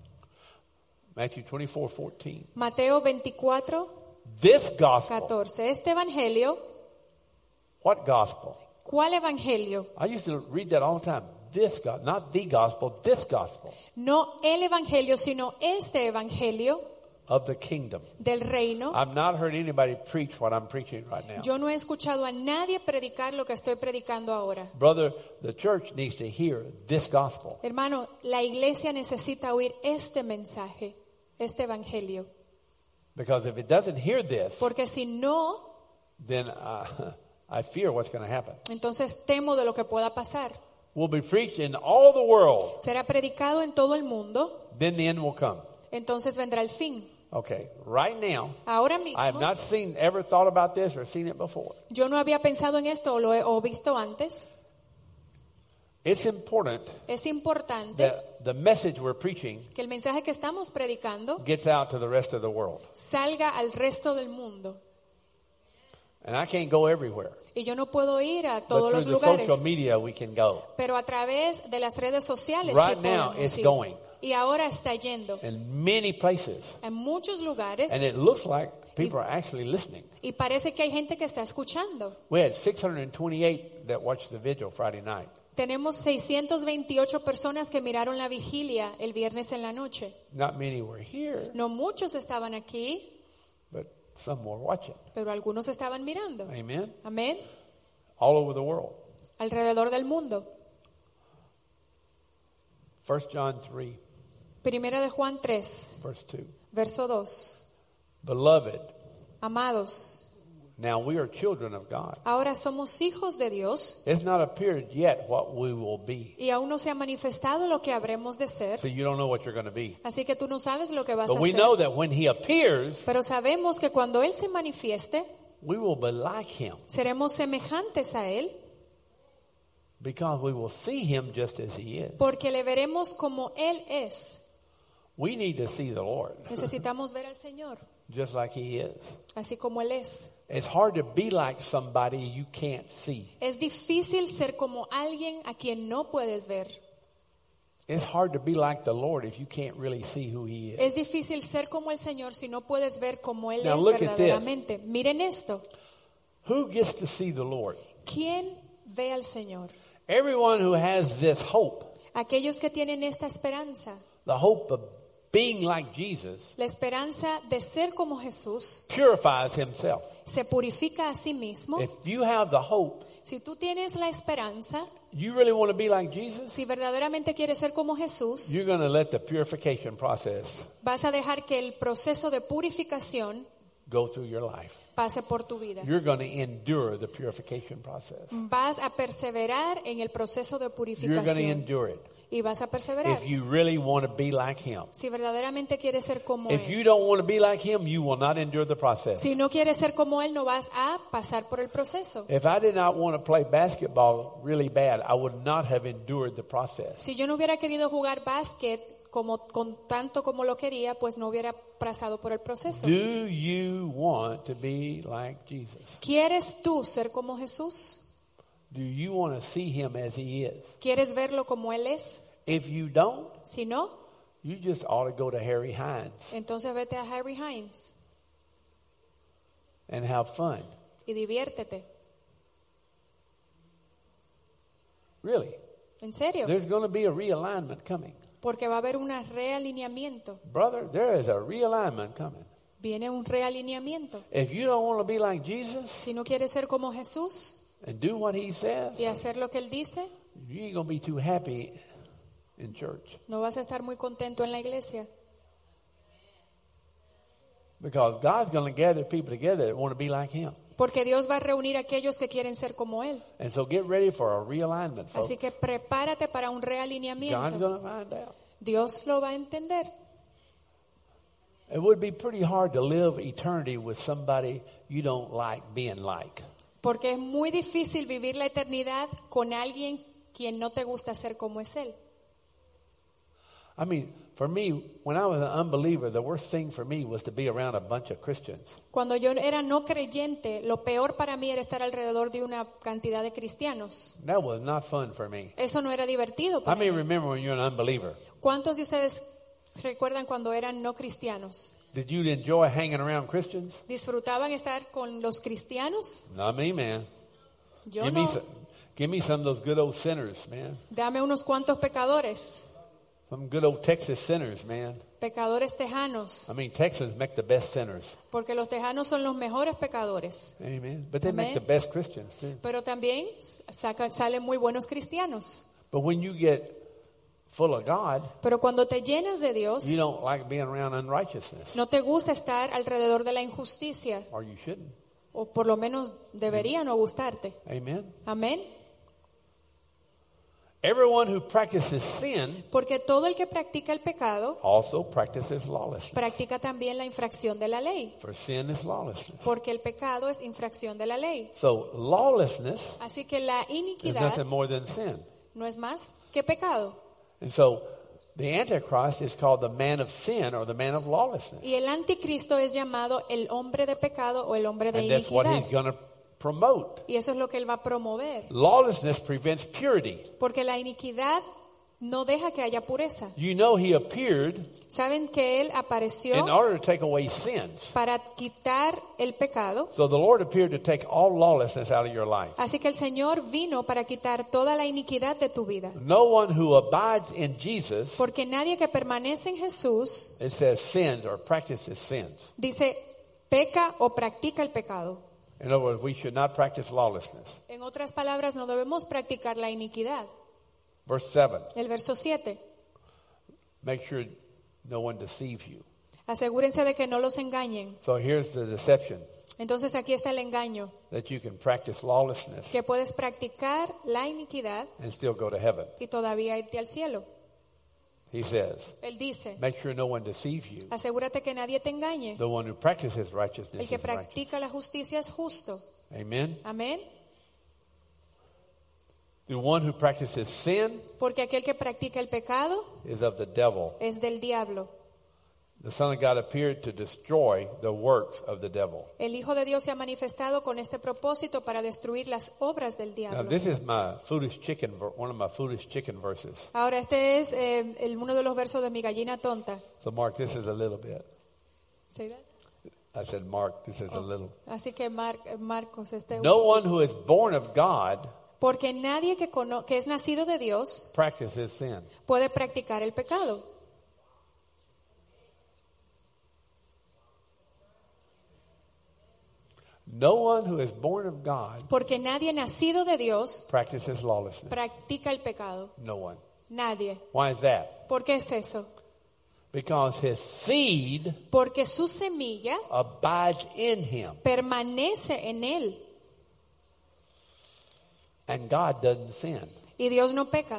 Matthew 24:14. Mateo 24, This gospel. 14. Este evangelio, What gospel? ¿Cuál evangelio? I used to read that all the time. This God, not the gospel, this gospel No el evangelio, sino este evangelio of the kingdom. del reino. I've not heard anybody preach what I'm preaching right now. Yo no he escuchado a nadie predicar lo que estoy predicando ahora. Brother, the church needs to hear this gospel. Hermano, la iglesia necesita oír este mensaje, este evangelio. Because if it doesn't hear this, Porque si no, then I fear what's going to happen. entonces temo de lo que pueda pasar. Will be preached in all the world. Será predicado en todo el mundo, Then the end will come. entonces vendrá el fin. Okay, right now, Ahora I have mismo, not ever thought about this or seen it before. yo no había pensado en esto o visto antes. It's important Es importante that the message we're preaching que el mensaje que estamos predicando gets out to the rest of the world. salga al resto del mundo. And I can't go everywhere. Y yo no puedo ir a But todos through los the lugares, social media we can go. pero a través de las redes sociales Right sí now, podemos it's ir. going. Y ahora está yendo In many places. en muchos lugares And it looks like people are actually listening. y parece que hay gente que está escuchando. We had 628 that watched the vigil Friday night. Tenemos 628 personas que miraron la vigilia el viernes en la noche. Not many were here, No muchos estaban aquí, but some were watching. pero algunos estaban mirando. Amen? Amén. All over the world. Alrededor del mundo. 1 John 3, Primera de Juan 3, verse 2. verso 2. Beloved, Amados, now we are children of God. ahora somos hijos de Dios It's not appeared yet what we will be. y aún no se ha manifestado lo que habremos de ser. So you don't know what you're going to be. Así que tú no sabes lo que vas But a we hacer. know that when he appears, Pero sabemos que cuando Él se manifieste, we will be like him seremos semejantes a Él, because we will see him just as he is. porque le veremos como Él es. We need to see the Lord Necesitamos ver al Señor, just like he is. así como Él es. It's hard to be like somebody you can't see. Es difícil ser como alguien a quien no puedes ver. It's hard to be like the Lord if you can't really see who he is. Es difícil ser como el Señor si no puedes ver como Él Now es look at this. verdaderamente. Miren esto. Who gets to see the Lord? ¿Quién ve al Señor? Everyone who has this hope, Aquellos que tienen esta esperanza, the hope of being like Jesus, la esperanza de ser como Jesús, purifies himself. se purifica a sí mismo. If you have the hope, Si tú tienes la esperanza, you really want to be like Jesus, si verdaderamente quieres ser como Jesús, you're going to let the purification process vas a dejar que el proceso de purificación go through your life. pase por tu vida. You're going to endure the purification process. Vas a perseverar en el proceso de You're going to purificación endure it y vas a perseverar. if you really want to be like him. Si verdaderamente quieres ser como If Él. you don't want to be like him, you will not endure the process. Si no quieres ser como Él, no vas a pasar por el proceso. If I did not want to play basketball really bad, I would not have endured the process. Si yo no hubiera querido jugar básquet con tanto como lo quería, pues no hubiera pasado por el proceso. Do you want to be like Jesus? ¿Quieres tú ser como Jesús? Do you want to see him as he is? ¿Quieres verlo como Él es? If you don't, Si no, you just ought to go to Harry Hines entonces vete a Harry Hines and have fun. y diviértete. Really. ¿En serio? There's going to be a realignment coming. Porque va a haber un realineamiento. Brother, there is a realignment coming. Viene un realineamiento. If you don't want to be like Jesus Si no quieres ser como Jesús and do what he says, y hacer lo que Él dice, you ain't going to be too happy in church. no vas a estar muy contento en la iglesia. Because God's going to gather people together that want to be like him. Porque Dios va a reunir a aquellos que quieren ser como Él. And so get ready for a realignment, folks. Así que prepárate para un God's realineamiento. going to find out. Dios lo va a entender. It would be pretty hard to live eternity with somebody you don't like being like. Porque es muy difícil vivir la eternidad con alguien quien no te gusta ser como es Él. I mean, for me, when I was an unbeliever, the worst thing for me was to be around a bunch of Christians. Cuando yo era no creyente, lo peor para mí era estar alrededor de una cantidad de cristianos. That was not fun for me. Eso no era divertido How para many mí. remember when you're an unbeliever? ¿Cuántos de ustedes recuerdan cuando eran no cristianos? Did you enjoy hanging around Christians? ¿Disfrutaban estar con los cristianos? Not me, man. Yo Give me no. some, Give me some of those good old sinners, man. Dame unos cuantos pecadores, Some good old Texas sinners, man. pecadores tejanos, I mean, Texans make the best sinners. porque los tejanos son los mejores pecadores. Amen. But they make Amen. the best Christians too. Pero también salen muy buenos cristianos. But when you get full of God, Pero cuando te llenas de Dios, you don't like being around unrighteousness. no te gusta estar alrededor de la injusticia, Or you shouldn't. o por lo menos debería no gustarte. Amen. Amén. Everyone who practices sin Porque todo el que practica el pecado also practices lawlessness. practica también la infracción de la ley, For sin is lawlessness. porque el pecado es infracción de la ley. So lawlessness Así que la is iniquidad nothing more than sin. no es más que pecado. And so the Antichrist is called the man of sin or the man of lawlessness. Y el anticristo es llamado el hombre de pecado o el hombre de And that's what he's iniquidad. going to promote. Y eso es lo que él va a promover. Lawlessness prevents purity. Porque la iniquidad no deja que haya pureza. You know he appeared Saben que él apareció in order to take away sins. para quitar el pecado. So the Lord appeared to take all lawlessness out of your life. Así que el Señor vino para quitar toda la iniquidad de tu vida. No one who abides in Jesus, Porque nadie que permanece en Jesús it says sins or practices sins. dice peca o practica el pecado. In other words, we should not practice lawlessness. En otras palabras, no debemos practicar la iniquidad. Verse 7, El verso 7. make sure no one deceives you. Asegúrense de que no los engañen. So here's the deception, Entonces aquí está el engaño, that you can practice lawlessness que puedes practicar la iniquidad and still go to heaven. y todavía irte al cielo. He says, Él dice, make sure no one deceives you. asegúrate que nadie te engañe. The one who practices righteousness El que is righteous. practica la justicia es justo. Amen. Amén. The one who practices sin Porque aquel que practica el pecado is of the devil. es del diablo. The Son of God appeared to destroy the works of the devil. El Hijo de Dios se ha manifestado con este propósito para destruir las obras del Now, diablo. this is my foolish chicken, one of my foolish chicken verses. Ahora este es uno de los versos de mi gallina tonta. So, Mark, this is a little bit. Say that? I said, Mark, this is a little. Así que Marcos, No one who is born of God porque nadie que es nacido de Dios practices sin. puede practicar el pecado. No one who is born of God Porque nadie nacido de Dios practices lawlessness. practica el pecado. No one. Nadie. Why is that? ¿Por qué es eso? Because his seed Porque su semilla abides in him. permanece en él And God doesn't sin. y Dios no peca.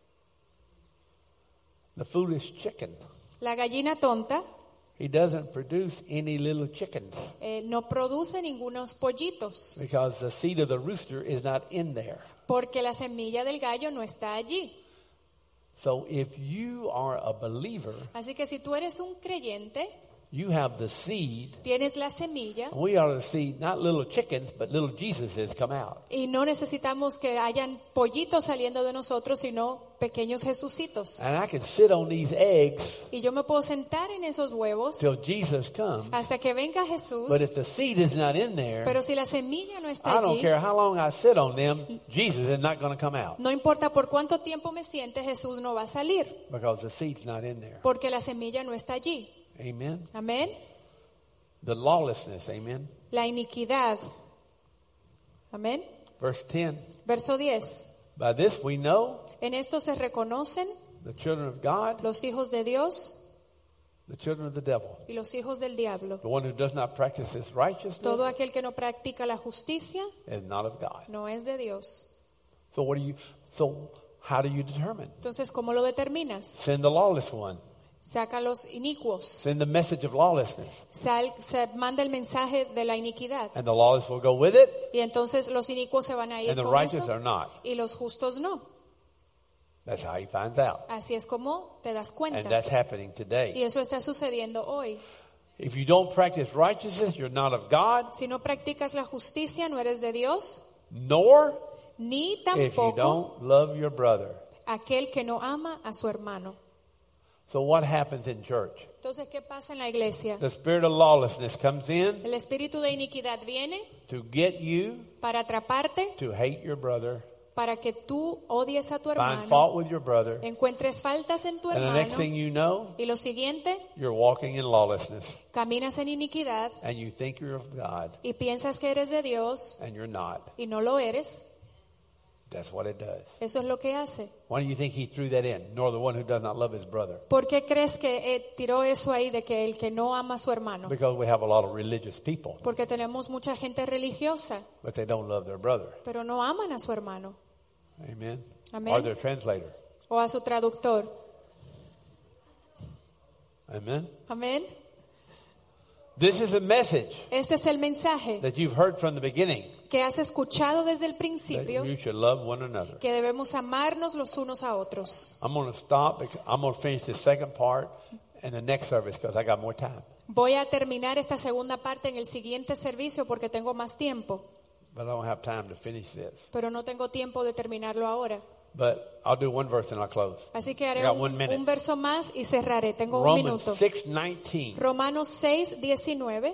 The foolish chicken, La gallina tonta he doesn't produce any little chickens no produce ningunos pollitos because the seed of the rooster is not in there. porque la semilla del gallo no está allí. So if you are a believer, Así que si tú eres un creyente, you have the seed. tienes la semilla We ought to see not little chickens, but little Jesuses come out. y no necesitamos que hayan pollitos saliendo de nosotros, sino pequeños Jesucitos. And I can sit on these eggs Y yo me puedo sentar en esos huevos till Jesus comes. hasta que venga Jesús, But if the seed is not in there, pero si la semilla no está I don't allí, care how long I sit on them, Jesus is not going to come out no importa por cuánto tiempo me siente, Jesús no va a salir, because the seed's not in there. porque la semilla no está allí. Amen. Amén. The lawlessness. Amen. La iniquidad. Amén. Verse 10. Verso 10. By this we know En esto se reconocen the children of God, los hijos de Dios the children of the devil. y los hijos del diablo. The one who does not practice his righteousness Todo aquel que no practica la justicia is not of God. no es de Dios. So how do you determine? Entonces, ¿cómo lo determinas? Send the lawless one. Saca los inicuos. Send the message of lawlessness. Se manda el mensaje de la iniquidad. And the lawless will go with it, Y entonces los inicuos se van a ir and the con righteous eso are not. y los justos no. That's how he finds out. Así es como te das And cuenta. that's happening Y today. eso está sucediendo hoy. If you don't practice righteousness, you're not of God, Si no practicas la justicia, no eres de Dios, nor ni if you tampoco don't love your brother. aquel que no ama a su hermano. So what happens in church? Entonces, ¿qué pasa en la iglesia? The spirit of lawlessness comes in El espíritu de iniquidad viene to get you para atraparte, to hate your brother para que tú odies a tu find hermano, fault with your brother, encuentres faltas en tu and the next hermano, thing you know, y lo siguiente, you're walking in lawlessness, caminas en iniquidad and you think you're of God, y piensas que eres de Dios and you're not. y no lo eres. That's what it does. Eso es lo que hace. Why do you think he threw that in? Nor the one who does not love his brother. ¿Por qué crees que tiró eso ahí de que el que no ama a su hermano? Because we have a lot of religious people, Porque tenemos mucha gente religiosa, but they don't love their brother. pero no aman a su hermano Amen. Amen. Or their translator. o a su traductor. Amen. Amén. This is a message Este es el mensaje that you've heard from the beginning, que has escuchado desde el that principio, you should love one another. que debemos amarnos los unos a otros. I'm going to stop. I'm going to finish the second part in the next service because I got more time. Voy a terminar esta segunda parte en el siguiente servicio porque tengo más tiempo, But I don't have time to finish this. pero no tengo tiempo de terminarlo ahora. But I'll do one verse and I'll close. Así que haré I got 1 minute. un verso más y cerraré. Tengo un Romans minuto. 6:19. Romanos 6:19.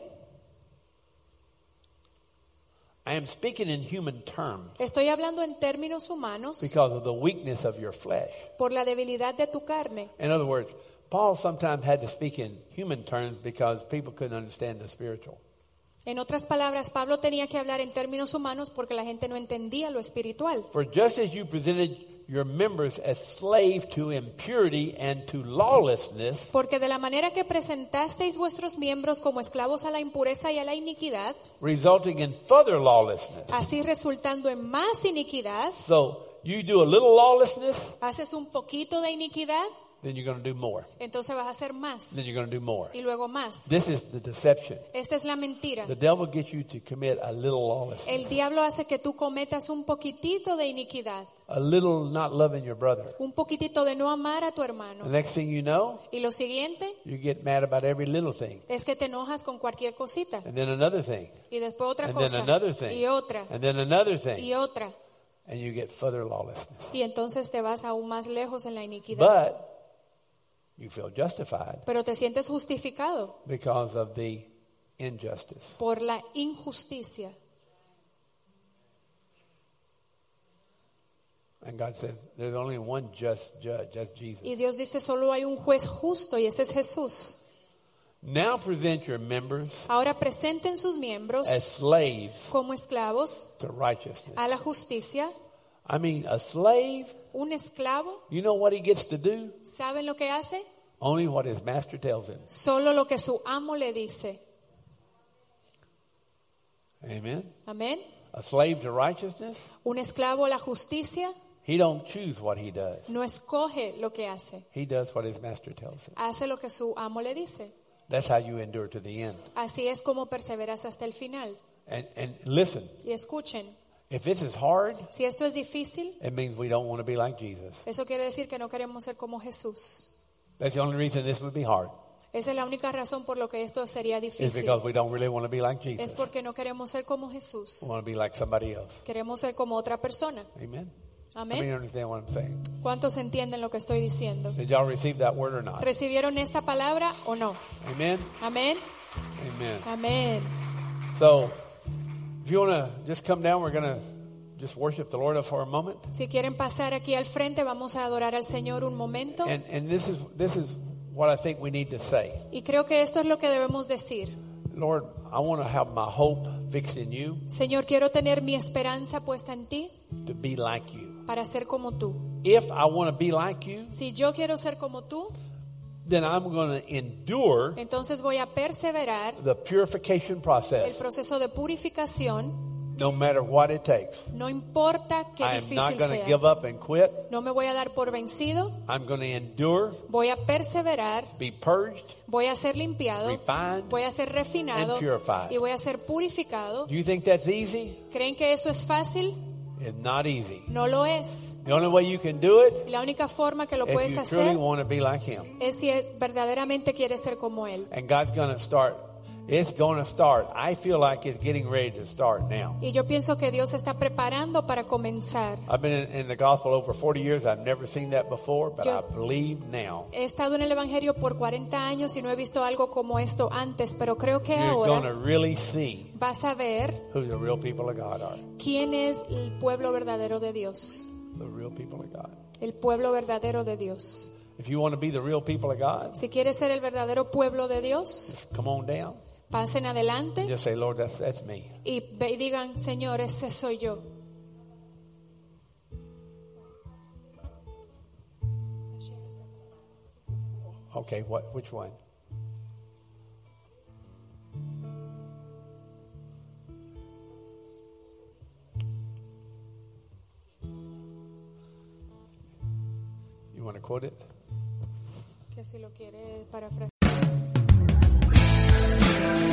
I am speaking in human terms Estoy hablando en términos humanos because of the weakness of your flesh. por la debilidad de tu carne. In other words, Paul sometimes had to speak in human terms because people couldn't understand the spiritual. En otras palabras, Pablo tenía que hablar en términos humanos porque la gente no entendía lo espiritual. For just as you presented your members as slaves to impurity and to lawlessness, Porque de la manera que presentasteis vuestros miembros como esclavos a la impureza y a la iniquidad, resulting in further lawlessness. así resultando en más iniquidad, So you do a little lawlessness, haces un poquito de iniquidad, then you're going to do more. entonces vas a hacer más Then you're going to do more. y luego más. This is the deception. Esta es la mentira. The devil gets you to commit a little lawlessness, El diablo hace que tú cometas un poquitito de iniquidad, a little not loving your brother. un poquitito de no amar a tu The hermano. next thing you know, Y lo siguiente you get mad about every little thing. es que te enojas con cualquier cosita. And then another thing. Y después otra And then cosa. another thing. Y otra. And then another thing. Y otra. And you get further lawlessness. Y entonces te vas aún más lejos en la iniquidad. But you feel justified Pero te sientes justificado because of the injustice. por la injusticia. And God says there's only one just judge, that's Jesus. Y Dios dice, solo hay un juez justo y ese es Jesús. Now present your members Ahora presenten sus miembros as slaves como esclavos to righteousness. a la justicia. I mean, a slave, Un esclavo, you know what he gets to do? ¿saben lo que hace? Only what his master tells him. Solo lo que su amo le dice. Amen. Amén. A slave to righteousness, Un esclavo a la justicia he don't choose what he does. no escoge lo que hace. He does what his master tells him. Hace lo que su amo le dice. That's how you endure to the end. Así es como perseveras hasta el final. And listen, Y escuchen, if this is hard, si esto es difícil, it means we don't want to be like Jesus. eso quiere decir que no queremos ser como Jesús. That's the only reason this would be hard. Esa es la única razón por lo que esto sería Is difícil. because we don't really want to be like Es Jesus. porque no queremos ser como Jesús. We want to be like somebody else. Queremos ser como otra persona. Amen. I mean, Amén. you understand what I'm saying? ¿Cuántos entienden lo que estoy diciendo? Did y'all receive that word or not? ¿Recibieron esta palabra o no? Amen. Amén. Amen. Amén. So, if you want to just come down, we're going to just worship the Lord for a moment. Si quieren pasar aquí al frente, vamos a adorar al Señor un momento. And this is what I think we need to say. Y creo que esto es lo que debemos decir. Lord, I want to have my hope fixed in you Señor, quiero tener mi esperanza puesta en ti to be like you. para ser como tú. If I want to be like you, Si yo quiero ser como tú, then I'm going to endure entonces voy a perseverar the purification el process, proceso de purificación, no matter what it takes. no importa qué I am not difícil going to sea. give up and quit. No me voy a dar por vencido, I'm going to endure, voy a perseverar, be purged, voy a ser limpiado, refined. voy a ser refinado and purified. y voy a ser purificado. Do you think that's easy? ¿Creen que eso es fácil? It's not easy. No lo es. The only way you can do it Y la única forma que lo if puedes you truly hacer want to be like Him. es si verdaderamente quieres ser como Él. And God's going to start It's going to start. I feel like it's getting ready to start now. Y yo pienso que Dios está preparando para comenzar. I've been in the gospel over 40 years. I've never seen that before, but Yo- I believe now. He estado en el Evangelio por 40 años y no he visto algo como esto antes, pero creo que You're going to ahora really see vas a ver who the real people of God are. quién es el pueblo verdadero de Dios. The real people of God. El pueblo verdadero de Dios. If you want to be the real people of God, Si quieres ser el verdadero pueblo de Dios, just come on down. pasen adelante Just say, Lord, that's me. y digan, Señor, ese soy yo. Okay, which one? You want to quote it? Que si lo quiere parafrasear.